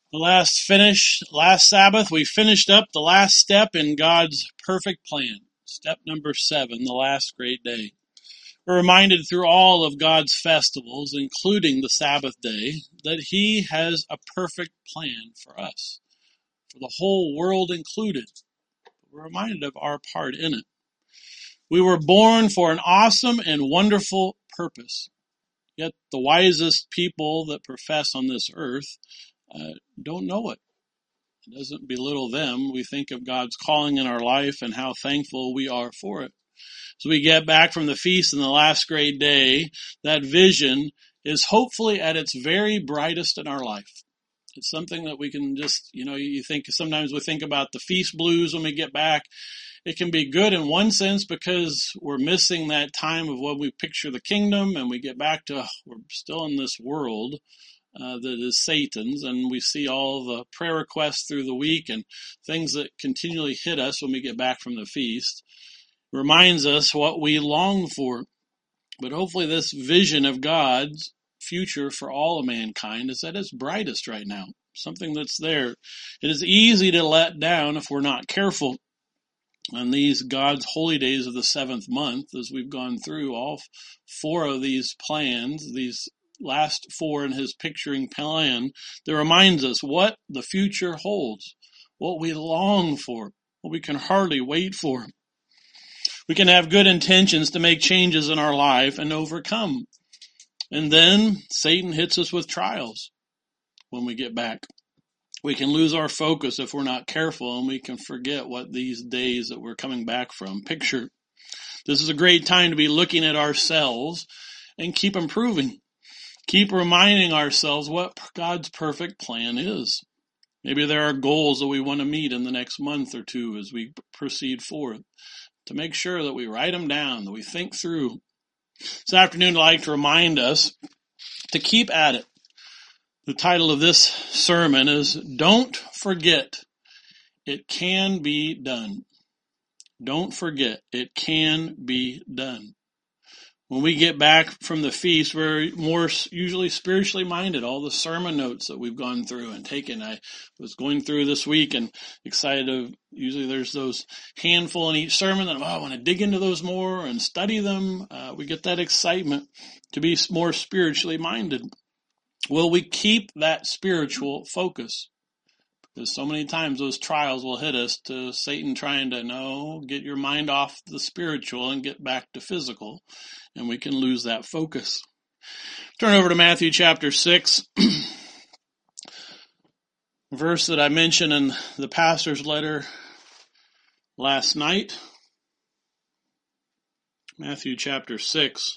Last Sabbath, we finished up the last step in God's perfect plan. Step number 7, the last great day. We're reminded through all of God's festivals, including the Sabbath day, that He has a perfect plan for us, for the whole world included. We're reminded of our part in it. We were born for an awesome and wonderful purpose. Yet the wisest people that profess on this earth don't know it. It doesn't belittle them. We think of God's calling in our life and how thankful we are for it. So we get back from the feast in the last great day, that vision is hopefully at its very brightest in our life. It's something that we can just, you think sometimes we think about the feast blues when we get back. It can be good in one sense because we're missing that time of when we picture the kingdom and we get back to, we're still in this world that is Satan's, and we see all the prayer requests through the week and things that continually hit us when we get back from the feast. It reminds us what we long for. But hopefully this vision of God's future for all of mankind is at its brightest right now. Something that's there. It is easy to let down if we're not careful. On these God's holy days of the 7th month, as we've gone through all 4 of these plans, these last 4 in His picturing plan, that reminds us what the future holds, what we long for, what we can hardly wait for. We can have good intentions to make changes in our life and overcome. And then Satan hits us with trials when we get back. We can lose our focus if we're not careful, and we can forget what these days that we're coming back from picture. This is a great time to be looking at ourselves and keep improving. Keep reminding ourselves what God's perfect plan is. Maybe there are goals that we want to meet in the next month or 2 as we proceed forth. To make sure that we write them down, that we think through. This afternoon, I'd like to remind us to keep at it. The title of this sermon is, Don't Forget, It Can Be Done. Don't forget, it can be done. When we get back from the feast, we're more usually spiritually minded. All the sermon notes that we've gone through and taken. I was going through this week and excited. Usually there's those handful in each sermon that I want to dig into those more and study them. We get that excitement to be more spiritually minded. Will we keep that spiritual focus? Because so many times those trials will hit us to Satan trying to, get your mind off the spiritual and get back to physical. And we can lose that focus. Turn over to Matthew chapter 6. Verse that I mentioned in the pastor's letter last night. Matthew chapter 6.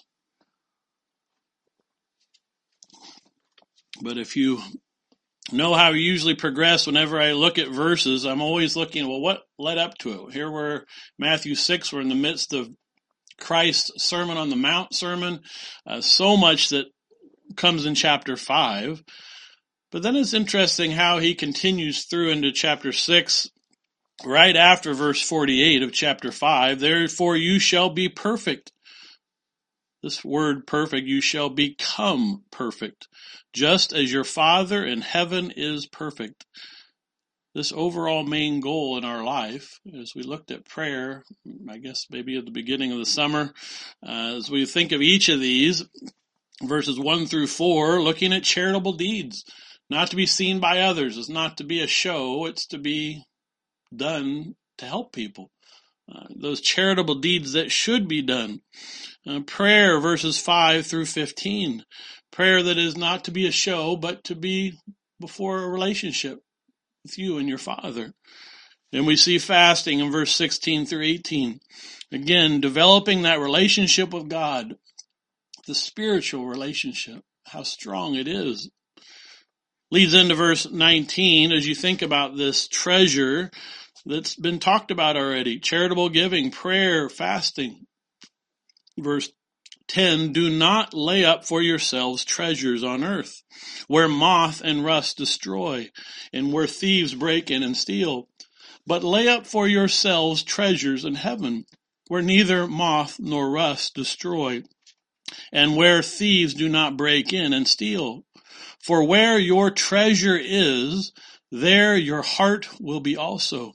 But if you know how I usually progress whenever I look at verses, I'm always looking, what led up to it? Here we're Matthew 6, we're in the midst of Christ's Sermon on the Mount sermon. So much that comes in chapter 5. But then it's interesting how he continues through into chapter 6, right after verse 48 of chapter 5. Therefore you shall be perfect. This word perfect, you shall become perfect, just as your Father in heaven is perfect. This overall main goal in our life, as we looked at prayer, I guess maybe at the beginning of the summer, as we think of each of these, verses 1 through 4, looking at charitable deeds, not to be seen by others. It's not to be a show, it's to be done to help people. Those charitable deeds that should be done. Prayer, verses 5 through 15. Prayer that is not to be a show, but to be before a relationship with you and your Father. Then we see fasting in verse 16 through 18. Again, developing that relationship with God, the spiritual relationship, how strong it is. Leads into verse 19 as you think about this treasure that's been talked about already. Charitable giving, prayer, fasting. Verse 10, do not lay up for yourselves treasures on earth, where moth and rust destroy, and where thieves break in and steal. But lay up for yourselves treasures in heaven, where neither moth nor rust destroy, and where thieves do not break in and steal. For where your treasure is, there your heart will be also.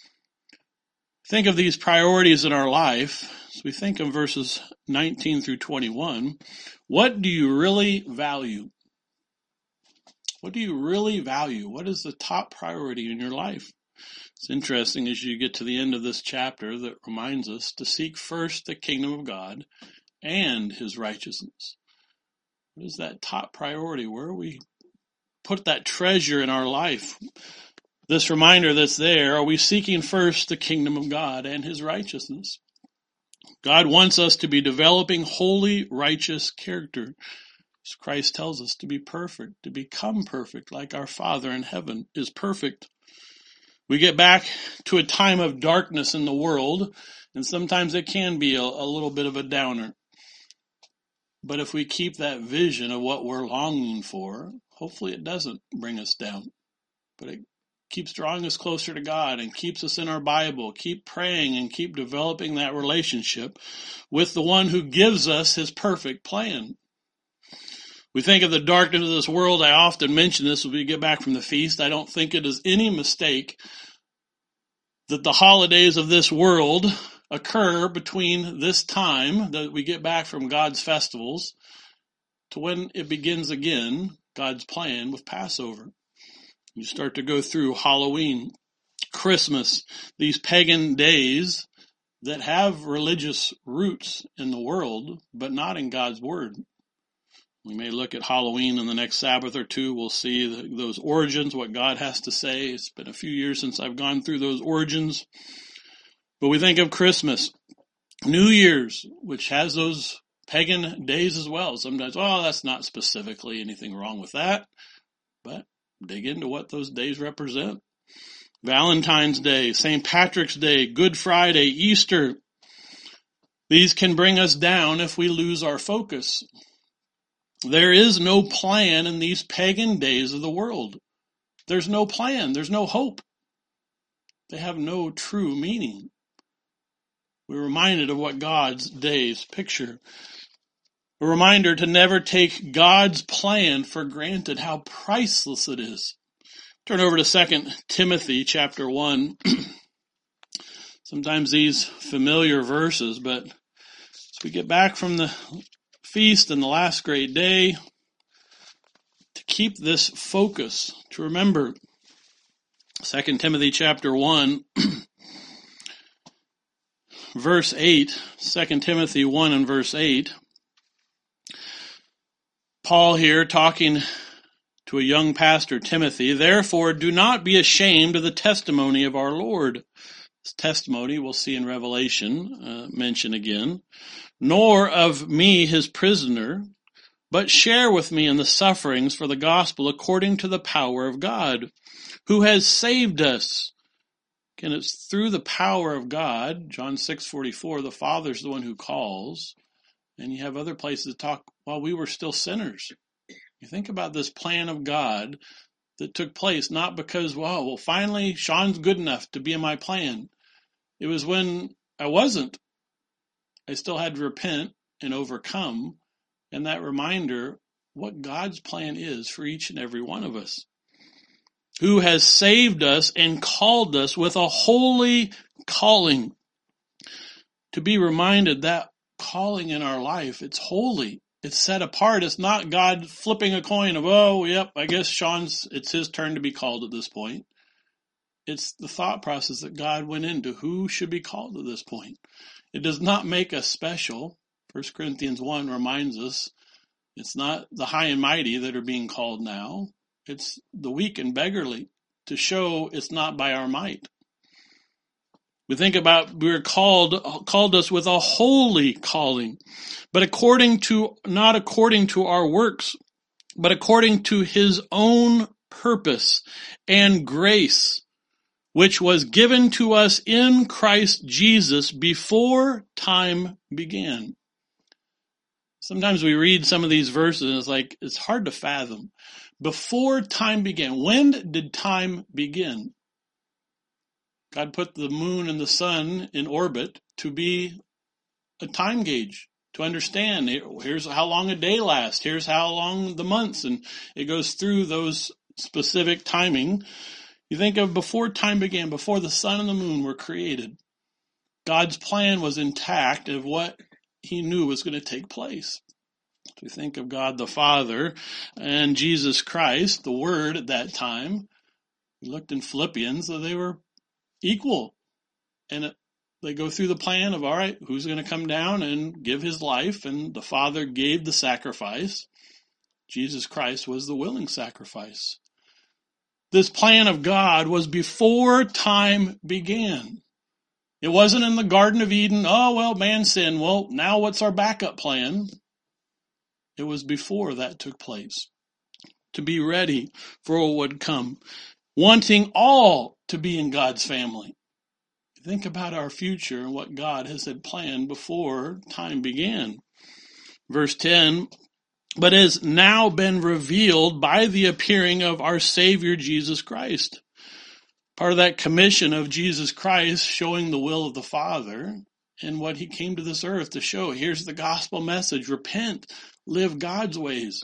Think of these priorities in our life. As we think of verses 19 through 21, what do you really value? What do you really value? What is the top priority in your life? It's interesting as you get to the end of this chapter that reminds us to seek first the kingdom of God and his righteousness. What is that top priority? Where we put that treasure in our life? This reminder that's there, are we seeking first the kingdom of God and his righteousness? God wants us to be developing holy, righteous character. As Christ tells us to be perfect, to become perfect like our Father in heaven is perfect. We get back to a time of darkness in the world, and sometimes it can be a little bit of a downer. But if we keep that vision of what we're longing for, hopefully it doesn't bring us down. But it keeps drawing us closer to God and keeps us in our Bible. Keep praying and keep developing that relationship with the one who gives us his perfect plan. We think of the darkness of this world. I often mention this when we get back from the feast. I don't think it is any mistake that the holidays of this world occur between this time that we get back from God's festivals to when it begins again, God's plan with Passover. You start to go through Halloween, Christmas, these pagan days that have religious roots in the world, but not in God's word. We may look at Halloween in the next Sabbath or two. We'll see those origins, what God has to say. It's been a few years since I've gone through those origins. But we think of Christmas, New Year's, which has those pagan days as well. Sometimes, that's not specifically anything wrong with that. But dig into what those days represent. Valentine's Day, St. Patrick's Day, Good Friday, Easter. These can bring us down if we lose our focus. There is no plan in these pagan days of the world. There's no plan. There's no hope. They have no true meaning. We're reminded of what God's days picture. A reminder to never take God's plan for granted, how priceless it is. Turn over to 2 Timothy chapter 1. Sometimes these familiar verses, but as we get back from the feast and the last great day, to keep this focus, to remember 2 Timothy chapter 1, verse 8, 2 Timothy 1 and verse 8, Paul here talking to a young pastor, Timothy, therefore do not be ashamed of the testimony of our Lord. This testimony we'll see in Revelation, mentioned again, nor of me his prisoner, but share with me in the sufferings for the gospel according to the power of God, who has saved us. Again, it's through the power of God. John 6:44, the Father's the one who calls. And you have other places that talk, while we were still sinners. You think about this plan of God that took place, not because, finally, Sean's good enough to be in my plan. It was when I wasn't. I still had to repent and overcome. And that reminder, what God's plan is for each and every one of us. Who has saved us and called us with a holy calling. To be reminded that calling in our life, it's holy. It's set apart. It's not God flipping a coin of, I guess it's his turn to be called at this point. It's the thought process that God went into who should be called at this point. It does not make us special. 1 Corinthians 1 reminds us it's not the high and mighty that are being called now. It's the weak and beggarly, to show it's not by our might. We think about we're called us with a holy calling, but not according to our works, but according to his own purpose and grace, which was given to us in Christ Jesus before time began. Sometimes we read some of these verses and it's hard to fathom. Before time began. When did time begin? God put the moon and the sun in orbit to be a time gauge, to understand. Here's how long a day lasts. Here's how long the months. And it goes through those specific timing. You think of before time began, before the sun and the moon were created, God's plan was intact of what he knew was going to take place. We think of God the Father and Jesus Christ, the Word at that time. We looked in Philippians, so they were equal. And they go through the plan of, all right, who's going to come down and give his life? And the Father gave the sacrifice. Jesus Christ was the willing sacrifice. This plan of God was before time began. It wasn't in the Garden of Eden, oh, well, man sinned. Well, now what's our backup plan? It was before that took place. To be ready for what would come. Wanting all to be in God's family. Think about our future and what God has had planned before time began. Verse 10, but has now been revealed by the appearing of our Savior Jesus Christ. Part of that commission of Jesus Christ showing the will of the Father and what he came to this earth to show. Here's the gospel message. Repent, live God's ways.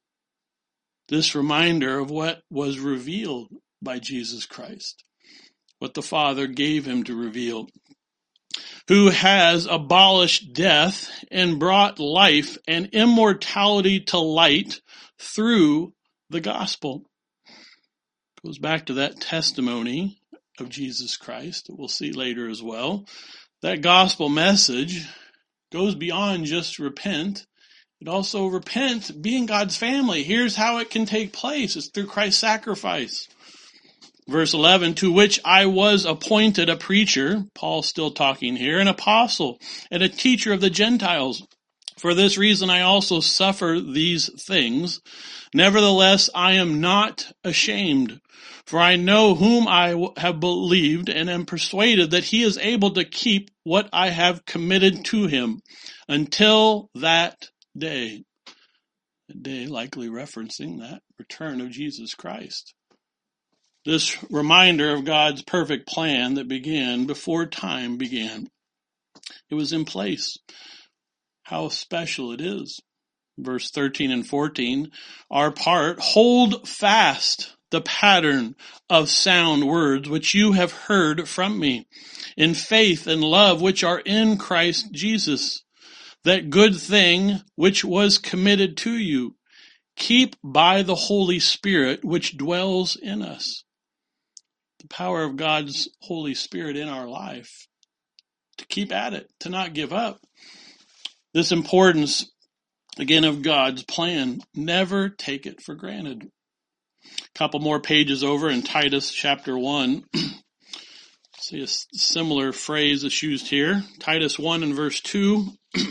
This reminder of what was revealed by Jesus Christ. What the Father gave him to reveal. Who has abolished death and brought life and immortality to light through the gospel. Goes back to that testimony of Jesus Christ that we'll see later as well. That gospel message goes beyond just repent. It also repent, be in God's family. Here's how it can take place. It's through Christ's sacrifice. Verse 11, to which I was appointed a preacher, Paul's still talking here, an apostle and a teacher of the Gentiles. For this reason I also suffer these things. Nevertheless, I am not ashamed, for I know whom I have believed and am persuaded that he is able to keep what I have committed to him until that day. The day likely referencing that return of Jesus Christ. This reminder of God's perfect plan that began before time began. It was in place. How special it is. Verse 13 and 14, our part, hold fast the pattern of sound words which you have heard from me, in faith and love which are in Christ Jesus. That good thing which was committed to you, keep by the Holy Spirit which dwells in us. The power of God's Holy Spirit in our life. To keep at it, to not give up. This importance, again, of God's plan, never take it for granted. A couple more pages over in Titus chapter 1. See a similar phrase that's used here. Titus 1 and verse 2.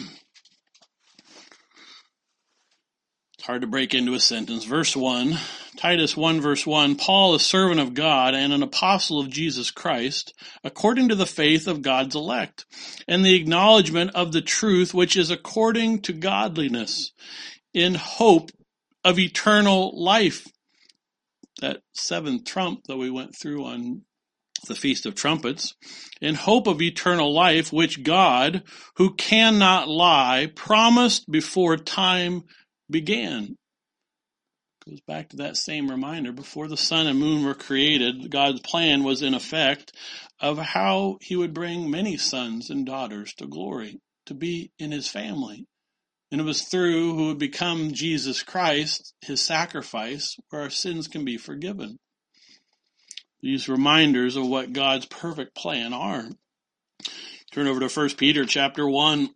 It's hard to break into a sentence. Verse 1. Titus 1 verse 1, Paul, a servant of God and an apostle of Jesus Christ, according to the faith of God's elect, and the acknowledgement of the truth which is according to godliness, in hope of eternal life. That seventh trump that we went through on the Feast of Trumpets, in hope of eternal life, which God, who cannot lie, promised before time began. Goes back to that same reminder. Before the sun and moon were created, God's plan was in effect of how he would bring many sons and daughters to glory, to be in his family. And it was through who would become Jesus Christ, his sacrifice, where our sins can be forgiven. These reminders of what God's perfect plan are. Turn over to 1 Peter chapter 1.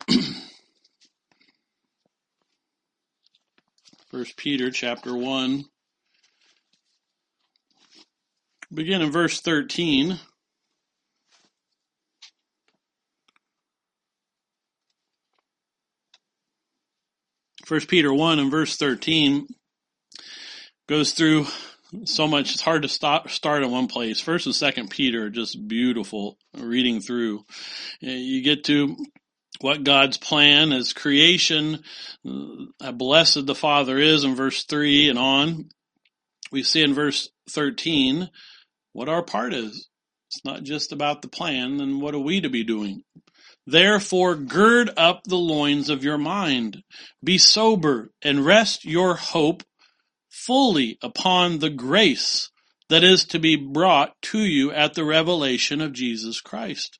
1 Peter chapter 1. Begin in verse 13. 1 Peter 1 and verse 13 goes through so much. It's hard to start in one place. 1 and 2 Peter are just beautiful reading through. You get to what God's plan is creation, how blessed the Father is in verse 3 and on. We see in verse 13 what our part is. It's not just about the plan, then what are we to be doing? Therefore gird up the loins of your mind. Be sober and rest your hope fully upon the grace that is to be brought to you at the revelation of Jesus Christ.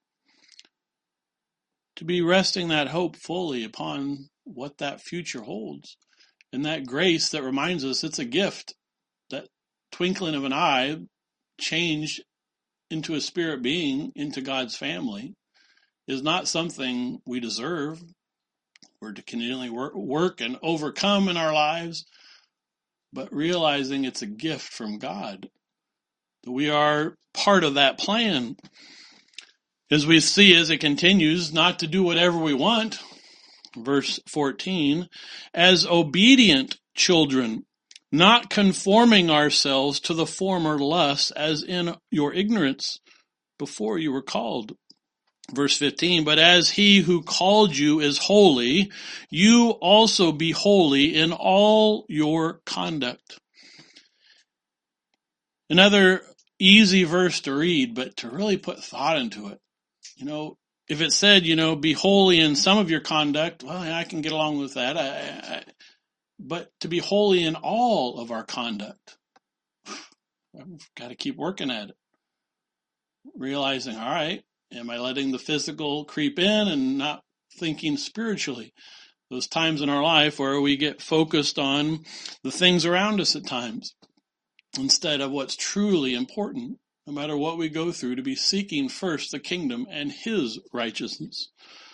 To be resting that hope fully upon what that future holds. And that grace that reminds us it's a gift. That twinkling of an eye changed into a spirit being, into God's family, is not something we deserve. We're to continually work and overcome in our lives, but realizing it's a gift from God. That we are part of that plan. As we see as it continues, not to do whatever we want. Verse 14, as obedient children, not conforming ourselves to the former lusts as in your ignorance before you were called. Verse 15, but as he who called you is holy, you also be holy in all your conduct. Another easy verse to read, but to really put thought into it. If it said, be holy in some of your conduct, well, I can get along with that. But to be holy in all of our conduct, I've got to keep working at it. Realizing, all right, am I letting the physical creep in and not thinking spiritually? Those times in our life where we get focused on the things around us at times instead of what's truly important. No matter what we go through, to be seeking first the kingdom and his righteousness.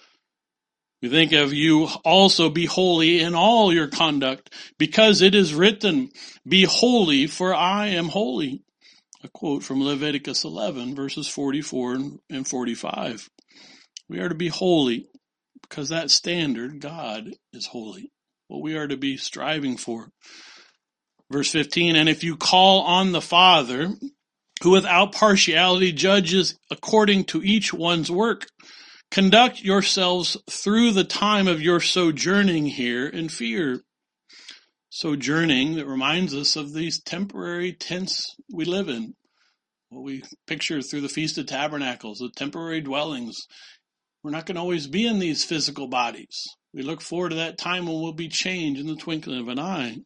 We think of you also be holy in all your conduct, because it is written, be holy, for I am holy. A quote from Leviticus 11, verses 44 and 45. We are to be holy, because that standard, God is holy. What we are to be striving for. Verse 15, and if you call on the Father, who without partiality judges according to each one's work, conduct yourselves through the time of your sojourning here in fear. Sojourning, that reminds us of these temporary tents we live in. What we picture through the Feast of Tabernacles, the temporary dwellings. We're not going to always be in these physical bodies. We look forward to that time when we'll be changed in the twinkling of an eye.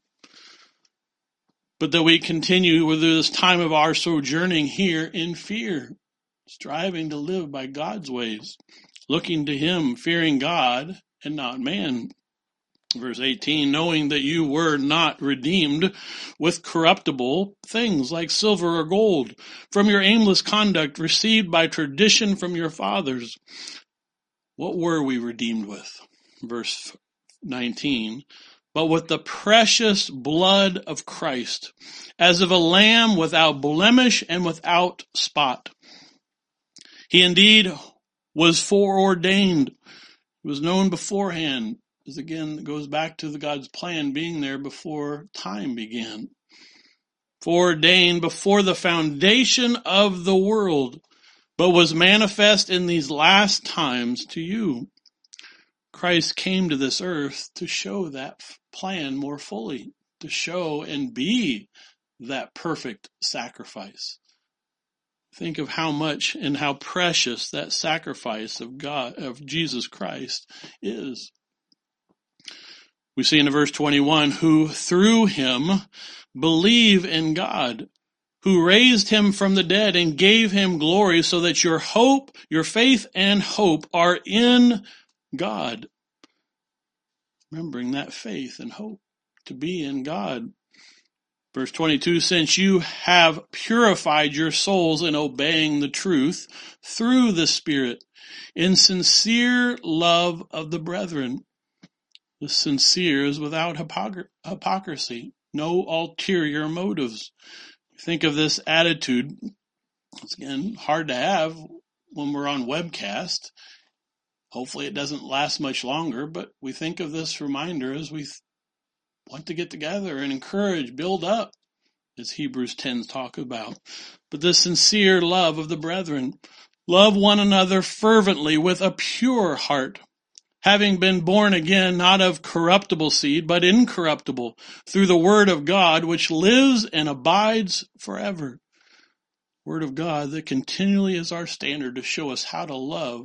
But that we continue with this time of our sojourning here in fear, striving to live by God's ways, looking to him, fearing God and not man. Verse 18, knowing that you were not redeemed with corruptible things like silver or gold from your aimless conduct received by tradition from your fathers. What were we redeemed with? Verse 19, but with the precious blood of Christ, as of a lamb without blemish and without spot. He indeed was foreordained. He was known beforehand. As again, it goes back to God's plan being there before time began. Foreordained before the foundation of the world, but was manifest in these last times to you. Christ came to this earth to show that plan more fully, to show and be that perfect sacrifice. Think of how much and how precious that sacrifice of God, of Jesus Christ, is. We see in verse 21, who through him believe in God, who raised him from the dead and gave him glory, so that your hope, your faith and hope are in God. Remembering that faith and hope to be in God. Verse 22, since you have purified your souls in obeying the truth through the Spirit, in sincere love of the brethren. The sincere is without hypocrisy, no ulterior motives. Think of this attitude. It's again hard to have when we're on webcast. Hopefully it doesn't last much longer, but we think of this reminder as we want to get together and encourage, build up, as Hebrews 10 talk about. But the sincere love of the brethren. Love one another fervently with a pure heart, having been born again, not of corruptible seed, but incorruptible, through the word of God, which lives and abides forever. Word of God that continually is our standard to show us how to love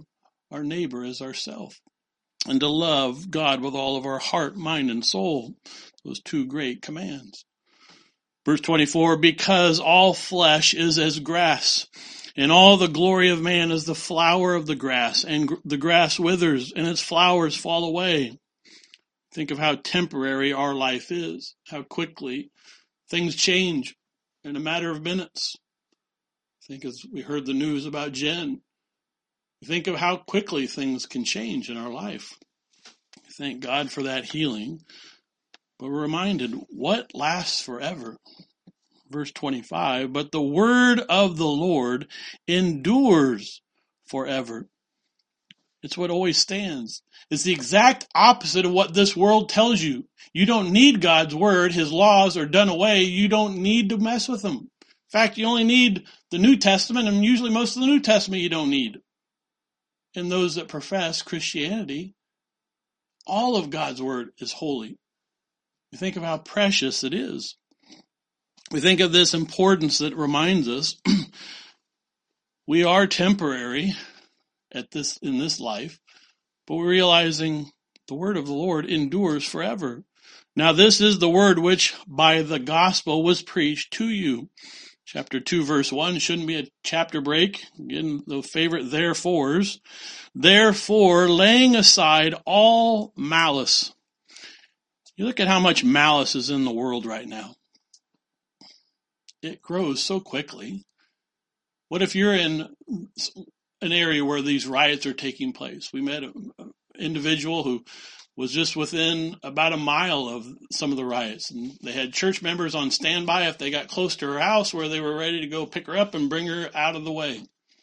our neighbor as ourselves, and to love God with all of our heart, mind, and soul. Those two great commands. Verse 24, because all flesh is as grass, and all the glory of man is the flower of the grass, and the grass withers, and its flowers fall away. Think of how temporary our life is, how quickly things change in a matter of minutes. Think as we heard the news about Jen. Think of how quickly things can change in our life. Thank God for that healing. But we're reminded, what lasts forever? Verse 25, but the word of the Lord endures forever. It's what always stands. It's the exact opposite of what this world tells you. You don't need God's word. His laws are done away. You don't need to mess with them. In fact, you only need the New Testament, and usually most of the New Testament you don't need. And those that profess Christianity, all of God's word is holy. You think of how precious it is. We think of this importance that reminds us we are temporary in this life, but we're realizing the word of the Lord endures forever. Now this is the word which by the gospel was preached to you. Chapter 2, verse 1 shouldn't be a chapter break. Again, the favorite therefores. Therefore, laying aside all malice. You look at how much malice is in the world right now. It grows so quickly. What if you're in an area where these riots are taking place? We met an individual who was just within about a mile of some of the riots, and they had church members on standby if they got close to her house where they were ready to go pick her up and bring her out of the way.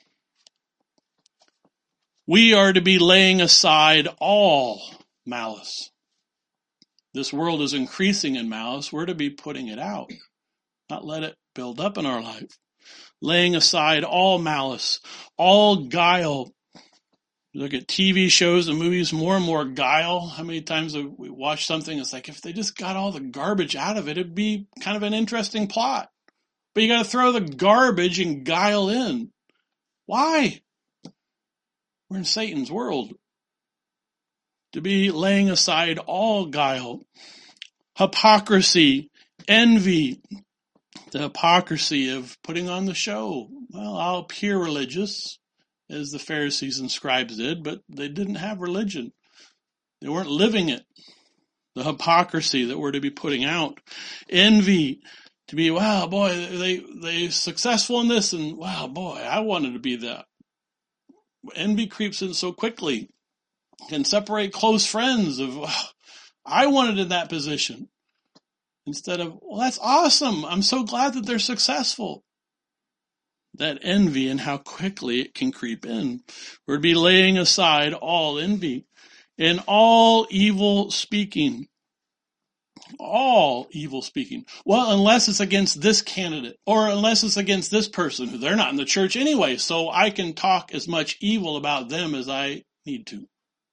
We are to be laying aside all malice. This world is increasing in malice. We're to be putting it out, not let it build up in our life. Laying aside all malice, all guile. You look at TV shows and movies, more and more guile. How many times have we watched something, it's like if they just got all the garbage out of it, it'd be kind of an interesting plot. But you got to throw the garbage and guile in. Why? We're in Satan's world. To be laying aside all guile, hypocrisy, envy, the hypocrisy of putting on the show. Well, I'll appear religious, as the Pharisees and scribes did, but they didn't have religion. They weren't living it. The hypocrisy that we're to be putting out. Envy, to be, wow, boy, they successful in this, and wow, boy, I wanted to be that. Envy creeps in so quickly. Can separate close friends of, wow, I wanted in that position. Instead of, well, that's awesome. I'm so glad that they're successful. That envy and how quickly it can creep in. We're to be laying aside all envy and all evil speaking. All evil speaking. Well, unless it's against this candidate or unless it's against this person who they're not in the church anyway, so I can talk as much evil about them as I need to.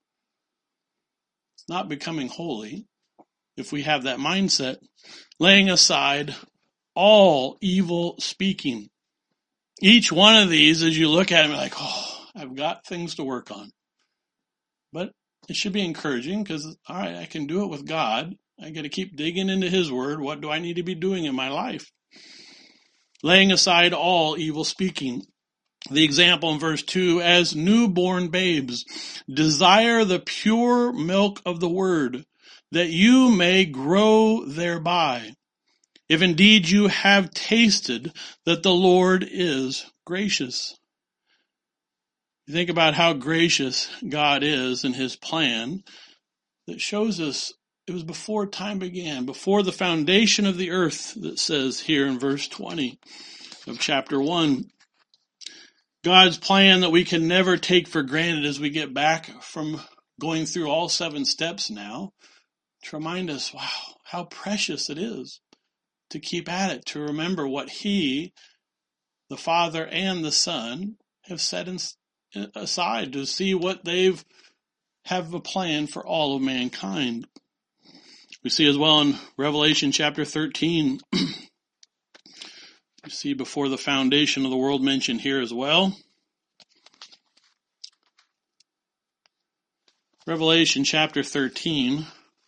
It's not becoming holy if we have that mindset. Laying aside all evil speaking. Each one of these, as you look at them, you're like, oh, I've got things to work on. But it should be encouraging because, all right, I can do it with God. I got to keep digging into His Word. What do I need to be doing in my life? Laying aside all evil speaking. The example in verse 2, as newborn babes, desire the pure milk of the Word, that you may grow thereby. If indeed you have tasted that the Lord is gracious. You think about how gracious God is in His plan that shows us it was before time began, before the foundation of the earth, that says here in verse 20 of chapter 1. God's plan that we can never take for granted as we get back from going through all 7 steps now, to remind us, wow, how precious it is to keep at it, to remember what He, the Father and the Son, have set aside, to see what they've have a plan for all of mankind. We see as well in Revelation chapter 13, we see before the foundation of the world mentioned here as well. Revelation chapter 13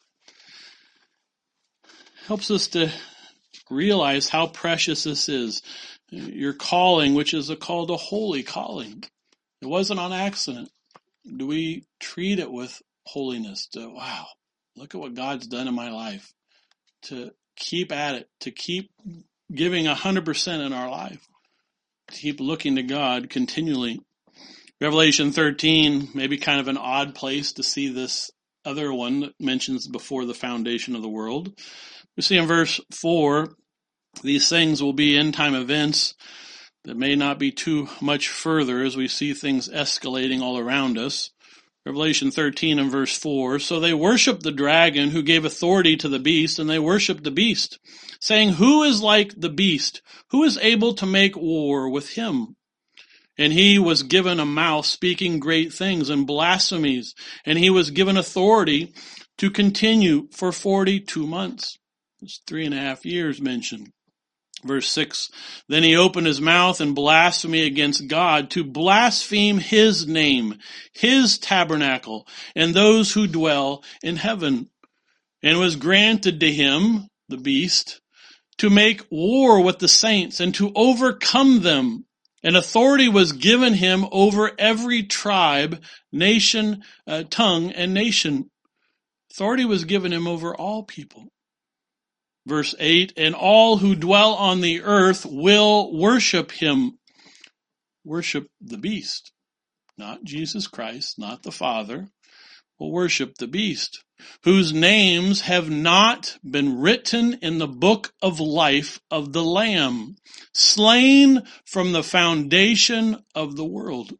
helps us to realize how precious this is. Your calling, which is a call to holy calling. It wasn't on accident. Do we treat it with holiness? Wow, look at what God's done in my life. To keep at it, to keep giving 100% in our life, to keep looking to God continually. Revelation 13, maybe kind of an odd place to see this other one that mentions before the foundation of the world. We see in verse 4, these things will be end-time events that may not be too much further as we see things escalating all around us. Revelation 13 and verse 4, so they worshiped the dragon who gave authority to the beast, and they worshiped the beast, saying, who is like the beast? Who is able to make war with him? And he was given a mouth speaking great things and blasphemies, and he was given authority to continue for 42 months. There's 3.5 years mentioned. Verse 6, then he opened his mouth in blasphemy against God to blaspheme his name, his tabernacle, and those who dwell in heaven. And it was granted to him, the beast, to make war with the saints and to overcome them. And authority was given him over every tribe, nation, tongue, and nation. Authority was given him over all people. Verse 8, and all who dwell on the earth will worship him. Worship the beast. Not Jesus Christ, not the Father. Will worship the beast, whose names have not been written in the book of life of the Lamb, slain from the foundation of the world.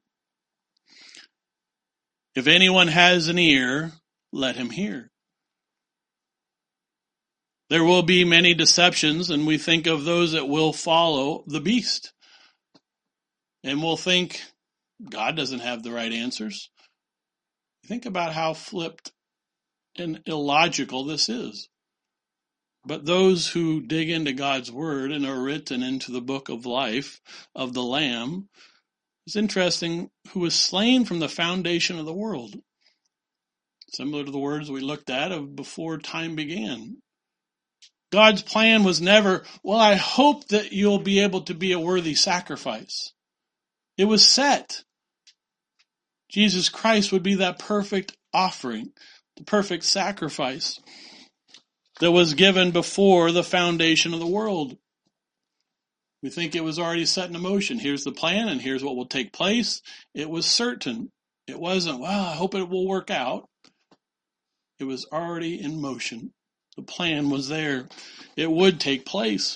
If anyone has an ear, let him hear. There will be many deceptions, and we think of those that will follow the beast. And we'll think, God doesn't have the right answers. Think about how flipped and illogical this is. But those who dig into God's word and are written into the book of life of the Lamb, it's interesting, who was slain from the foundation of the world. Similar to the words we looked at of before time began. God's plan was never, well, I hope that you'll be able to be a worthy sacrifice. It was set. Jesus Christ would be that perfect offering, the perfect sacrifice that was given before the foundation of the world. We think it was already set in motion. Here's the plan and here's what will take place. It was certain. It wasn't, well, I hope it will work out. It was already in motion. The plan was there. It would take place.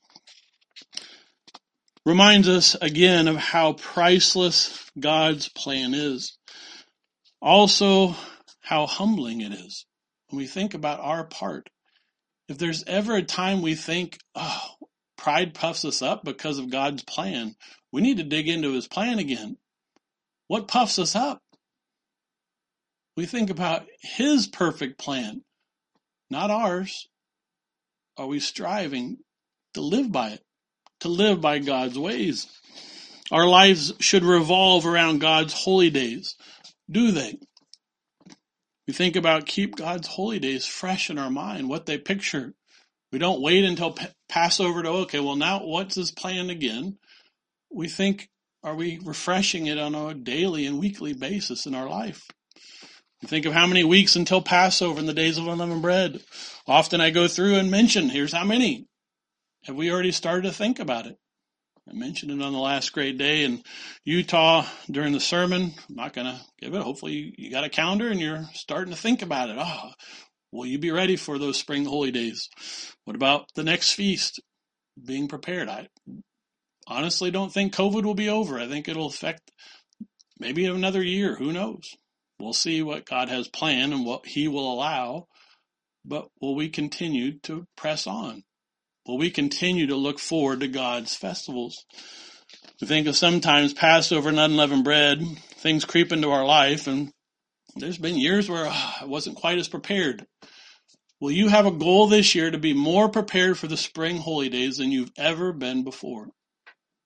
Reminds us again of how priceless God's plan is. Also, how humbling it is when we think about our part. If there's ever a time we think, oh, pride puffs us up because of God's plan, we need to dig into his plan again. What puffs us up? We think about his perfect plan, not ours. Are we striving to live by it, to live by God's ways? Our lives should revolve around God's holy days. Do they? We think about keep God's holy days fresh in our mind, what they picture. We don't wait until Passover to, okay, well now what's his plan again? We think, are we refreshing it on a daily and weekly basis in our life? We think of how many weeks until Passover and the days of unleavened bread. Often I go through and mention, here's how many. Have we already started to think about it? I mentioned it on the last great day in Utah during the sermon. I'm not going to give it. Hopefully you got a calendar and you're starting to think about it. Oh, will you be ready for those spring holy days? What about the next feast? Being prepared. I honestly don't think COVID will be over. I think it'll affect maybe another year. Who knows? We'll see what God has planned and what he will allow. But will we continue to press on? Will we continue to look forward to God's festivals? We think of sometimes Passover and unleavened bread, things creep into our life, and there's been years where I wasn't quite as prepared. Will you have a goal this year to be more prepared for the spring holy days than you've ever been before?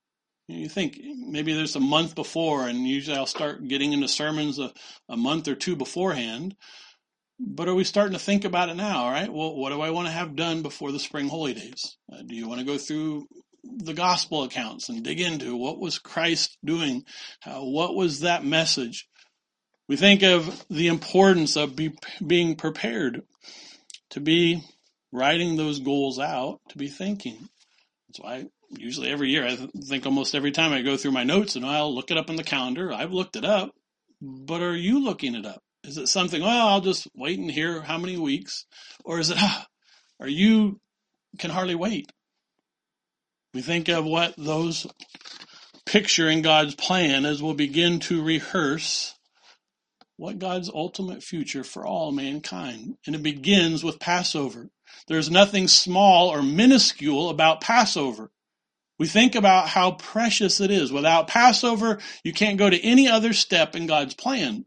You think maybe there's a month before, and usually I'll start getting into sermons a month or two beforehand. But are we starting to think about it now, all right? Well, what do I want to have done before the spring holy days? Do you want to go through the gospel accounts and dig into what was Christ doing? What was that message? We think of the importance of being prepared, to be writing those goals out, to be thinking. That's why usually every year, I think almost every time I go through my notes and I'll look it up in the calendar. I've looked it up, but are you looking it up? Is it something, well, I'll just wait and hear how many weeks? Or is it, are you can hardly wait? We think of what those picture in God's plan as we'll begin to rehearse what God's ultimate future for all mankind. And it begins with Passover. There's nothing small or minuscule about Passover. We think about how precious it is. Without Passover, you can't go to any other step in God's plan.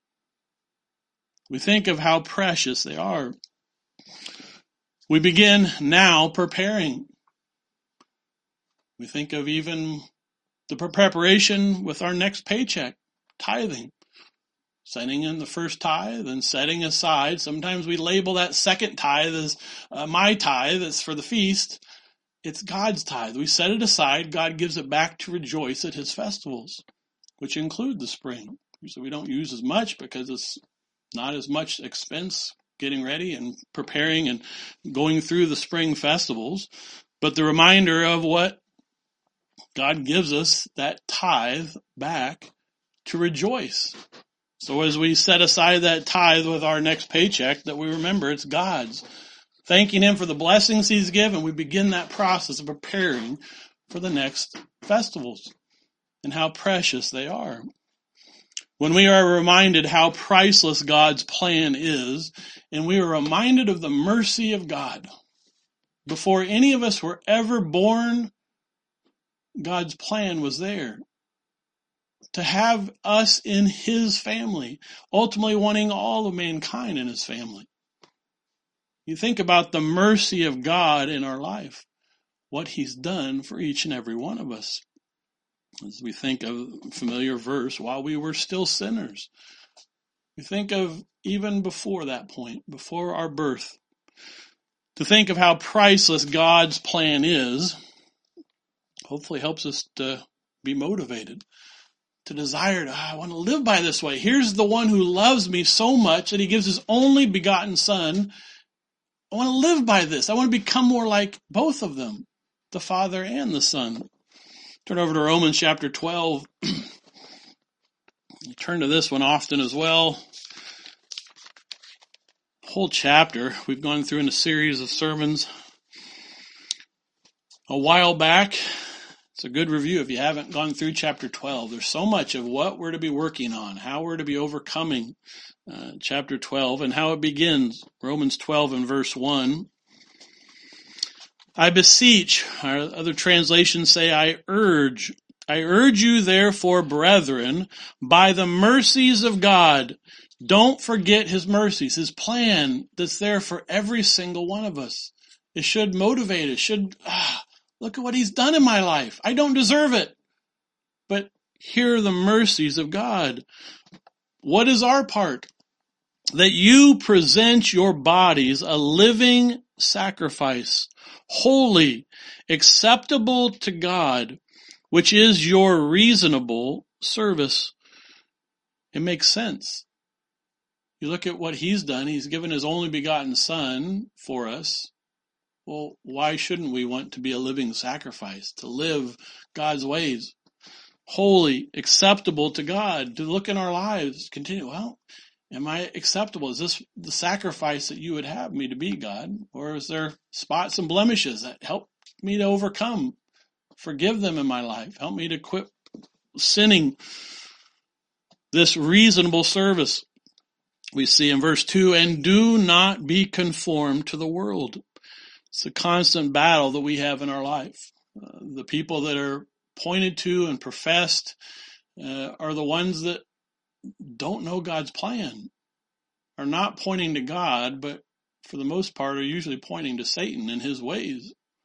We think of how precious they are. We begin now preparing. We think of even the preparation with our next paycheck, tithing. Setting in the first tithe and setting aside. Sometimes we label that second tithe as my tithe. It's for the feast. It's God's tithe. We set it aside. God gives it back to rejoice at his festivals, which include the spring. So we don't use as much because it's not as much expense getting ready and preparing and going through the spring festivals. But the reminder of what God gives us, that tithe back to rejoice. So as we set aside that tithe with our next paycheck, that we remember it's God's. Thanking him for the blessings he's given, we begin that process of preparing for the next festivals and how precious they are. When we are reminded how priceless God's plan is, and we are reminded of the mercy of God, before any of us were ever born, God's plan was there. To have us in his family, ultimately wanting all of mankind in his family. You think about the mercy of God in our life, what he's done for each and every one of us. As we think of a familiar verse, while we were still sinners, we think of even before that point, before our birth, to think of how priceless God's plan is, hopefully helps us to be motivated. To desire to, I want to live by this way. Here's the one who loves me so much that he gives his only begotten son. I want to live by this. I want to become more like both of them, the Father and the Son. Turn over to Romans chapter 12. You turn to this one often as well. Whole chapter we've gone through in a series of sermons a while back. It's a good review if you haven't gone through chapter 12. There's so much of what we're to be working on, how we're to be overcoming chapter 12, and how it begins. Romans 12 and verse 1. I beseech, our other translations say, I urge you therefore, brethren, by the mercies of God. Don't forget his mercies, his plan that's there for every single one of us. It should motivate us, look at what he's done in my life. I don't deserve it. But here are the mercies of God. What is our part? That you present your bodies a living sacrifice, holy, acceptable to God, which is your reasonable service. It makes sense. You look at what he's done. He's given his only begotten son for us. Well, why shouldn't we want to be a living sacrifice, to live God's ways, holy, acceptable to God, to look in our lives, continue, well, am I acceptable? Is this the sacrifice that you would have me to be, God? Or is there spots and blemishes that help me to overcome? Forgive them in my life. Help me to quit sinning. This reasonable service. We see in verse 2, and do not be conformed to the world. It's a constant battle that we have in our life. The people that are pointed to and professed are the ones that don't know God's plan, are not pointing to God, but for the most part are usually pointing to Satan and his ways.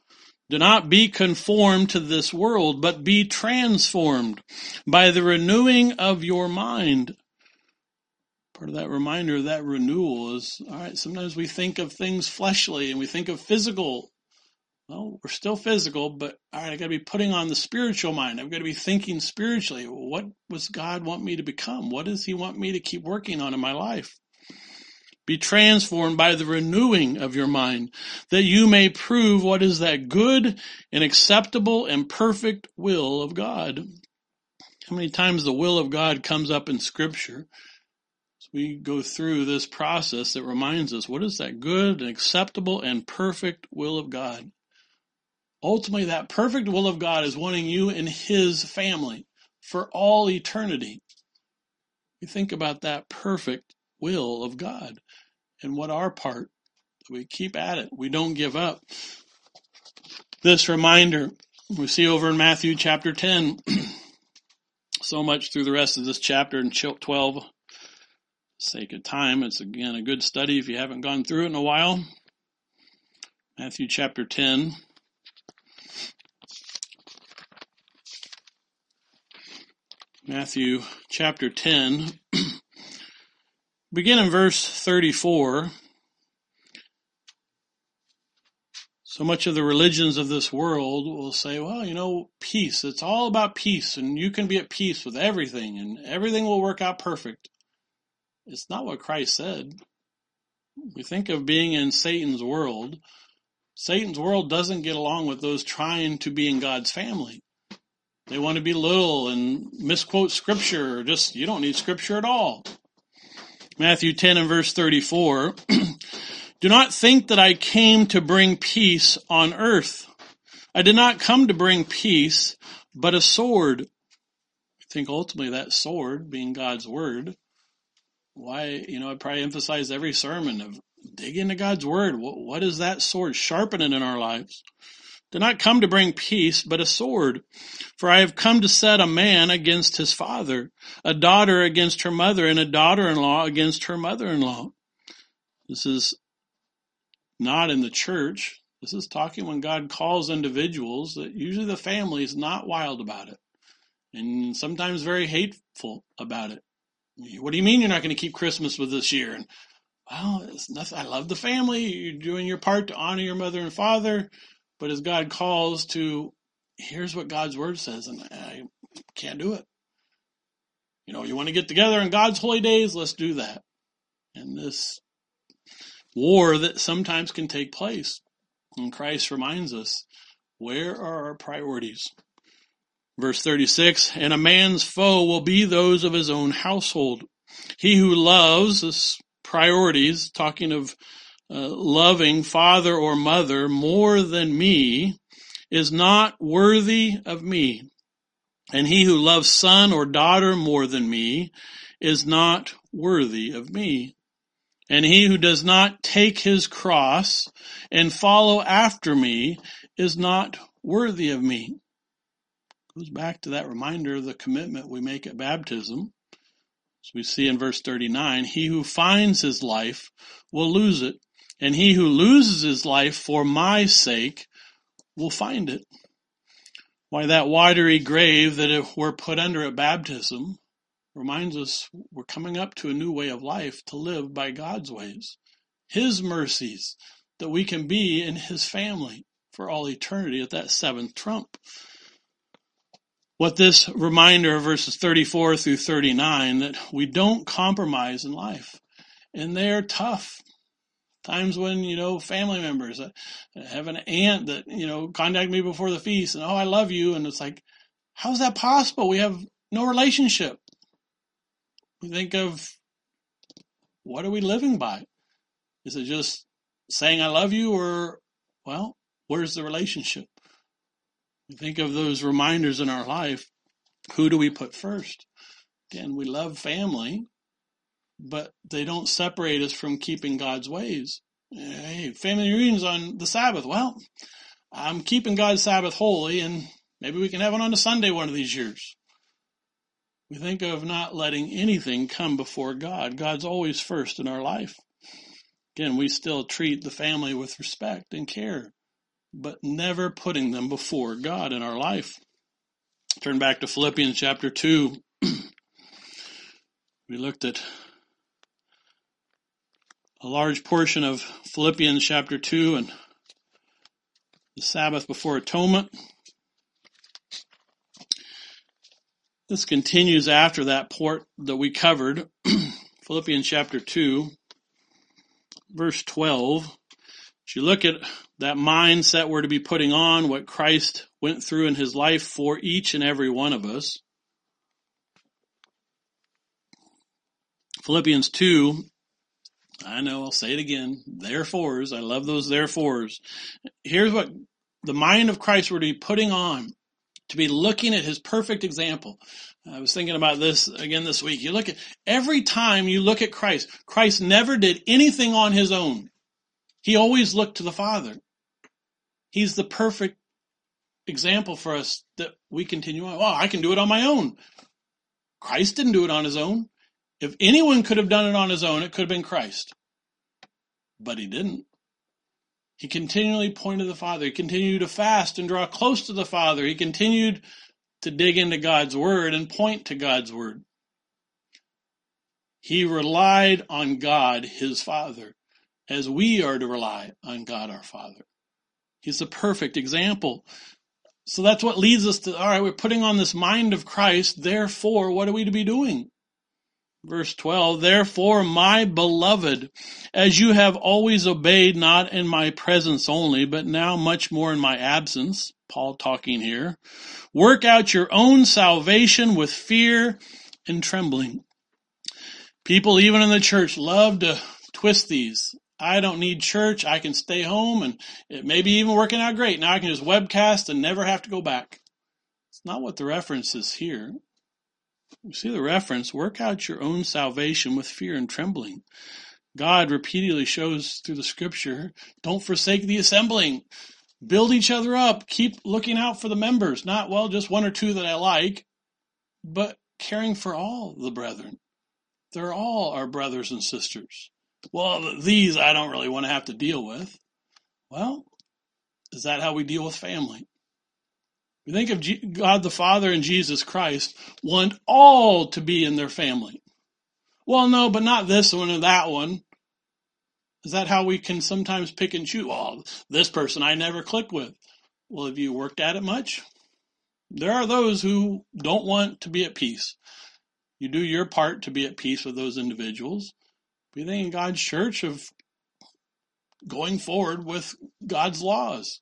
Do not be conformed to this world, but be transformed by the renewing of your mind. Part of that reminder, that renewal is, all right, sometimes we think of things fleshly and we think of physical. Well, we're still physical, but all right, I got to be putting on the spiritual mind. I've got to be thinking spiritually. What does God want me to become? What does he want me to keep working on in my life? Be transformed by the renewing of your mind, that you may prove what is that good and acceptable and perfect will of God. How many times the will of God comes up in Scripture? As we go through this process that reminds us, what is that good and acceptable and perfect will of God? Ultimately, that perfect will of God is wanting you in his family for all eternity. We think about that perfect will of God and what our part. We keep at it. We don't give up. This reminder we see over in Matthew chapter 10. So much through the rest of this chapter in 12. For the sake of time, it's again a good study if you haven't gone through it in a while. Matthew chapter 10. Matthew chapter 10. Begin in verse 34. So much of the religions of this world will say, well, peace. It's all about peace, and you can be at peace with everything, and everything will work out perfect. It's not what Christ said. We think of being in Satan's world. Satan's world doesn't get along with those trying to be in God's family. They want to belittle and misquote Scripture, or just, you don't need Scripture at all. Matthew 10 and verse 34. Do not think that I came to bring peace on earth. I did not come to bring peace, but a sword. I think ultimately that sword being God's word. Why, I probably emphasize every sermon of dig into God's word. What is that sword? Sharpen it in our lives. Did not come to bring peace, but a sword. For I have come to set a man against his father, a daughter against her mother, and a daughter-in-law against her mother-in-law. This is not in the church. This is talking when God calls individuals that usually the family is not wild about it and sometimes very hateful about it. What do you mean you're not going to keep Christmas with this year? And it's nothing. I love the family. You're doing your part to honor your mother and father. But as God calls to, here's what God's word says, and I can't do it. You want to get together on God's holy days? Let's do that. And this war that sometimes can take place. And Christ reminds us, where are our priorities? Verse 36, and a man's foe will be those of his own household. He who loves, this priorities, talking of loving father or mother more than me, is not worthy of me. And he who loves son or daughter more than me is not worthy of me. And he who does not take his cross and follow after me is not worthy of me. Goes back to that reminder of the commitment we make at baptism. As we see in verse 39, he who finds his life will lose it, and he who loses his life for my sake will find it. Why, that watery grave that if we're put under at baptism reminds us we're coming up to a new way of life to live by God's ways. His mercies, that we can be in his family for all eternity at that seventh trump. What this reminder of verses 34 through 39, that we don't compromise in life. And they're tough. Times when, family members, I have an aunt that, contact me before the feast and, I love you. And it's like, how's that possible? We have no relationship. We think of, what are we living by? Is it just saying I love you, or, where's the relationship? We think of those reminders in our life. Who do we put first? Again, we love family, but they don't separate us from keeping God's ways. Hey, family reunions on the Sabbath. Well, I'm keeping God's Sabbath holy, and maybe we can have one on a Sunday one of these years. We think of not letting anything come before God. God's always first in our life. Again, we still treat the family with respect and care. but never putting them before God in our life. Turn back to Philippians chapter 2. We looked at a large portion of Philippians chapter 2 and the Sabbath before atonement. This continues after that part that we covered. Philippians chapter 2, verse 12. As you look at that mindset we're to be putting on, what Christ went through in his life for each and every one of us. Philippians 2, I know, I'll say it again, therefores. I love those therefores. Here's what the mind of Christ we're to be putting on, to be looking at his perfect example. I was thinking about this again this week. You look at, every time you look at Christ, Christ never did anything on his own. He always looked to the Father. He's the perfect example for us that we continue on. Well, I can do it on my own. Christ didn't do it on his own. If anyone could have done it on his own, it could have been Christ. But he didn't. He continually pointed to the Father. He continued to fast and draw close to the Father. He continued to dig into God's Word and point to God's Word. He relied on God, his Father, as we are to rely on God, our Father. He's the perfect example. So that's what leads us to, all right, we're putting on this mind of Christ. Therefore, what are we to be doing? Verse 12, therefore, my beloved, as you have always obeyed, not in my presence only, but now much more in my absence, Paul talking here, work out your own salvation with fear and trembling. People, even in the church, love to twist these. I don't need church. I can stay home, and it may be even working out great. Now I can just webcast and never have to go back. It's not what the reference is here. You see the reference, work out your own salvation with fear and trembling. God repeatedly shows through the scripture, don't forsake the assembling. Build each other up. Keep looking out for the members. Not, well, just one or two that I like, but caring for all the brethren. They're all our brothers and sisters. Well, these I don't really want to have to deal with. Well, is that how we deal with family? We think of God the Father and Jesus Christ want all to be in their family. Well, no, but not this one or that one. Is that how we can sometimes pick and choose? Well, this person I never click with. Well, have you worked at it much? There are those who don't want to be at peace. You do your part to be at peace with those individuals. We think in God's church of going forward with God's laws.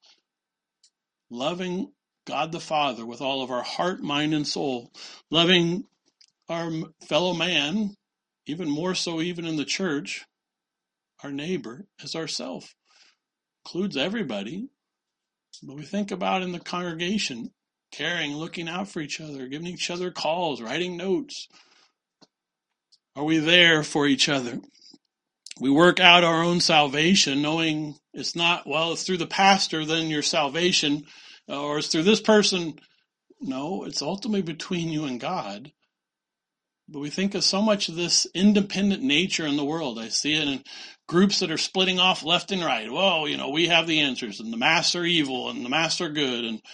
Loving God the Father with all of our heart, mind, and soul. Loving our fellow man, even more so even in the church, our neighbor as ourself. Includes everybody. But we think about in the congregation, caring, looking out for each other, giving each other calls, writing notes. Are we there for each other? We work out our own salvation knowing it's not, well, it's through the pastor, then your salvation, or it's through this person. No, it's ultimately between you and God. But we think of so much of this independent nature in the world. I see it in groups that are splitting off left and right. Well, we have the answers, and the masks are evil, and the masks are good. And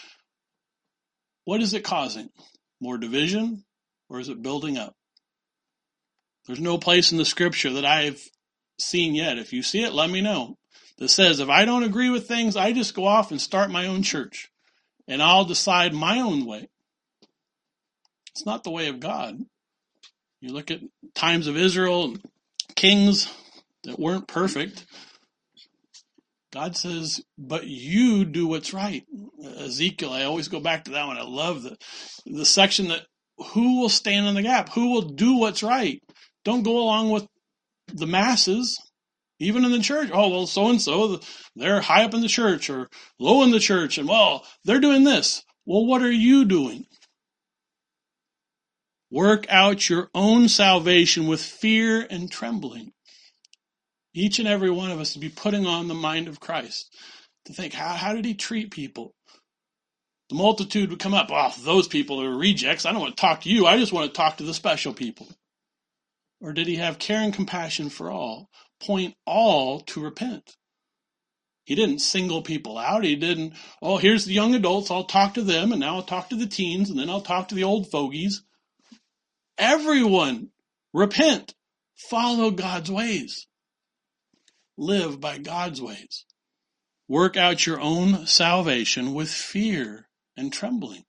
what is it causing? More division, or is it building up? There's no place in the scripture that I've seen yet. If you see it, let me know. That says, if I don't agree with things, I just go off and start my own church. And I'll decide my own way. It's not the way of God. You look at times of Israel, kings that weren't perfect. God says, but you do what's right. Ezekiel, I always go back to that one. I love the section that who will stand in the gap? Who will do what's right? Don't go along with the masses, even in the church. Oh, well, so-and-so, they're high up in the church or low in the church, and, well, they're doing this. Well, what are you doing? Work out your own salvation with fear and trembling. Each and every one of us to be putting on the mind of Christ. To think, how did he treat people? The multitude would come up, oh, those people are rejects. I don't want to talk to you. I just want to talk to the special people. Or did he have care and compassion for all? Point all to repent. He didn't single people out. He didn't, oh, here's the young adults, I'll talk to them, and now I'll talk to the teens, and then I'll talk to the old fogies. Everyone, repent. Follow God's ways. Live by God's ways. Work out your own salvation with fear and trembling,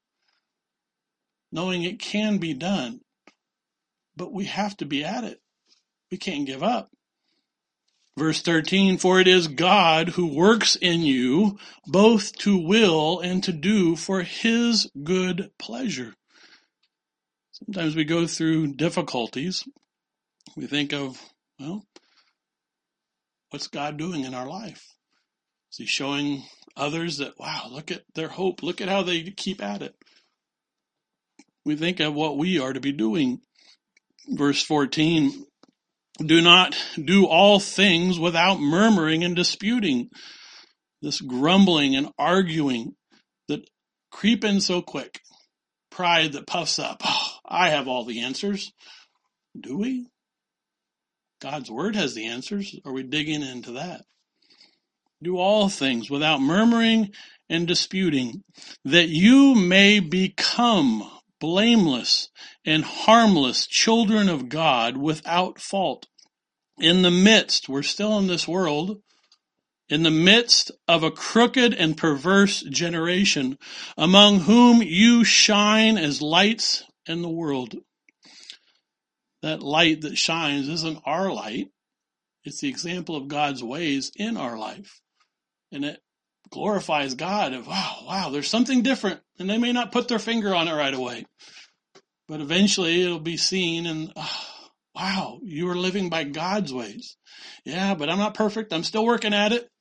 knowing it can be done, but we have to be at it. We can't give up. Verse 13, for it is God who works in you both to will and to do for his good pleasure. Sometimes we go through difficulties. We think of, well, what's God doing in our life? Is he showing others that, wow, look at their hope. Look at how they keep at it. We think of what we are to be doing. Verse 14, do not do all things without murmuring and disputing. This grumbling and arguing that creep in so quick. Pride that puffs up. Oh, I have all the answers. Do we? God's word has the answers. Are we digging into that? Do all things without murmuring and disputing, that you may become blameless and harmless children of God without fault. In the midst, we're still in this world, in the midst of a crooked and perverse generation, among whom you shine as lights in the world. That light that shines isn't our light. It's the example of God's ways in our life. And it glorifies God of, wow, there's something different. And they may not put their finger on it right away. But eventually it'll be seen and, wow, you are living by God's ways. Yeah, but I'm not perfect. I'm still working at it.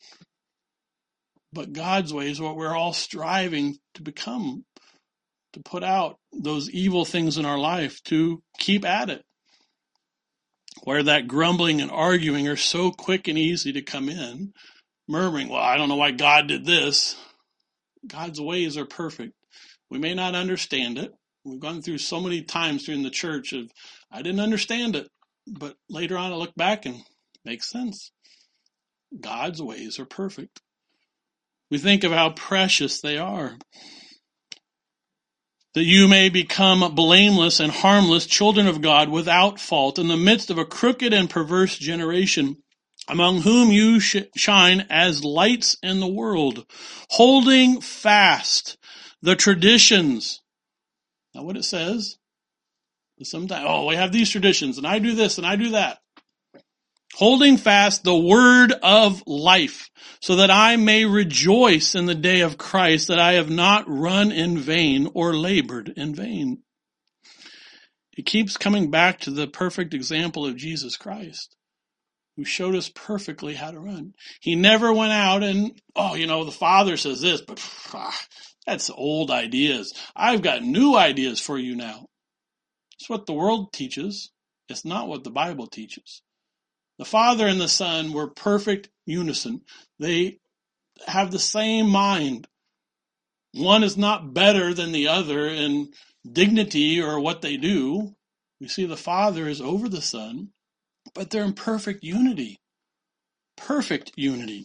But God's ways are what we're all striving to become, to put out those evil things in our life, to keep at it. Where that grumbling and arguing are so quick and easy to come in, murmuring, well, I don't know why God did this. God's ways are perfect. We may not understand it. We've gone through so many times during the church of, I didn't understand it. But later on I look back and it makes sense. God's ways are perfect. We think of how precious they are. That you may become blameless and harmless children of God without fault in the midst of a crooked and perverse generation, among whom you shine as lights in the world, holding fast the traditions. Now what it says, sometimes, we have these traditions, and I do this and I do that. Holding fast the word of life, so that I may rejoice in the day of Christ, that I have not run in vain or labored in vain. It keeps coming back to the perfect example of Jesus Christ, who showed us perfectly how to run. He never went out and, the Father says this, but that's old ideas. I've got new ideas for you now. It's what the world teaches. It's not what the Bible teaches. The Father and the Son were perfect unison. They have the same mind. One is not better than the other in dignity or what they do. We see the Father is over the Son, but they're in perfect unity. Perfect unity.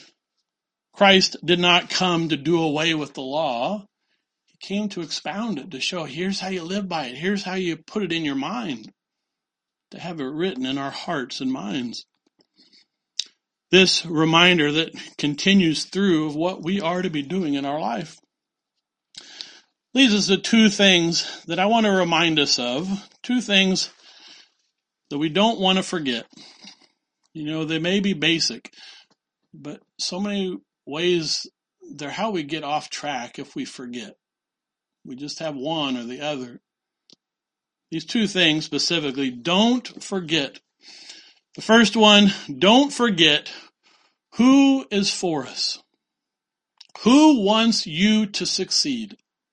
Christ did not come to do away with the law. He came to expound it, to show here's how you live by it. Here's how you put it in your mind. To have it written in our hearts and minds. This reminder that continues through of what we are to be doing in our life leads us to two things that I want to remind us of. Two things that we don't want to forget. They may be basic, but so many ways they're how we get off track if we forget. We just have one or the other. These two things specifically, don't forget. The first one, don't forget who is for us. Who wants you to succeed?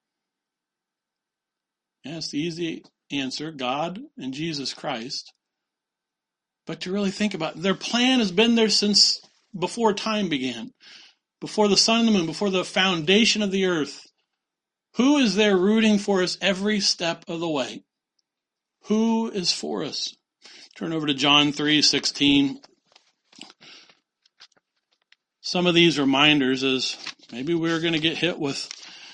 Yes, the easy answer, God and Jesus Christ. But to really think about it, their plan has been there since before time began, before the sun and the moon, before the foundation of the earth. Who is there rooting for us every step of the way? Who is for us? Turn over to John 3:16. some of these reminders is maybe we're going to get hit with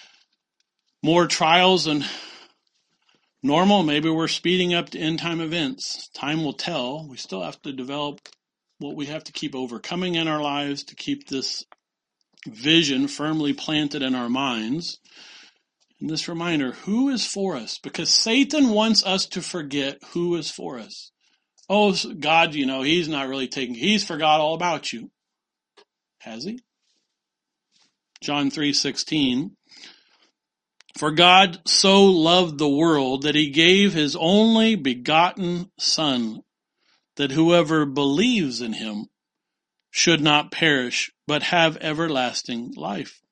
more trials than normal. Maybe we're speeding up to end time events. Time will tell. We still have to develop what we have to keep overcoming in our lives to keep this vision firmly planted in our minds. And this reminder, who is for us? Because Satan wants us to forget who is for us. Oh, God, he's not really he's forgot all about you. Has he? John 3:16. For God so loved the world that he gave his only begotten Son, that whoever believes in him should not perish, but have everlasting life.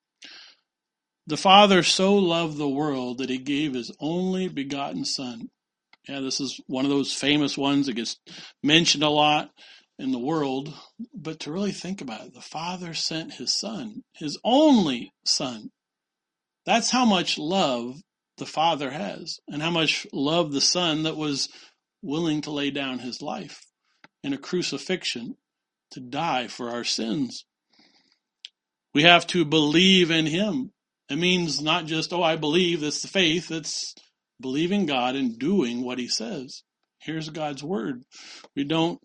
The Father so loved the world that he gave his only begotten Son. Yeah, this is one of those famous ones that gets mentioned a lot in the world. But to really think about it, the Father sent his Son, his only Son. That's how much love the Father has, and how much love the Son that was willing to lay down his life in a crucifixion to die for our sins. We have to believe in him. It means not just, I believe, that's the faith. It's believing God and doing what he says. Here's God's word. We don't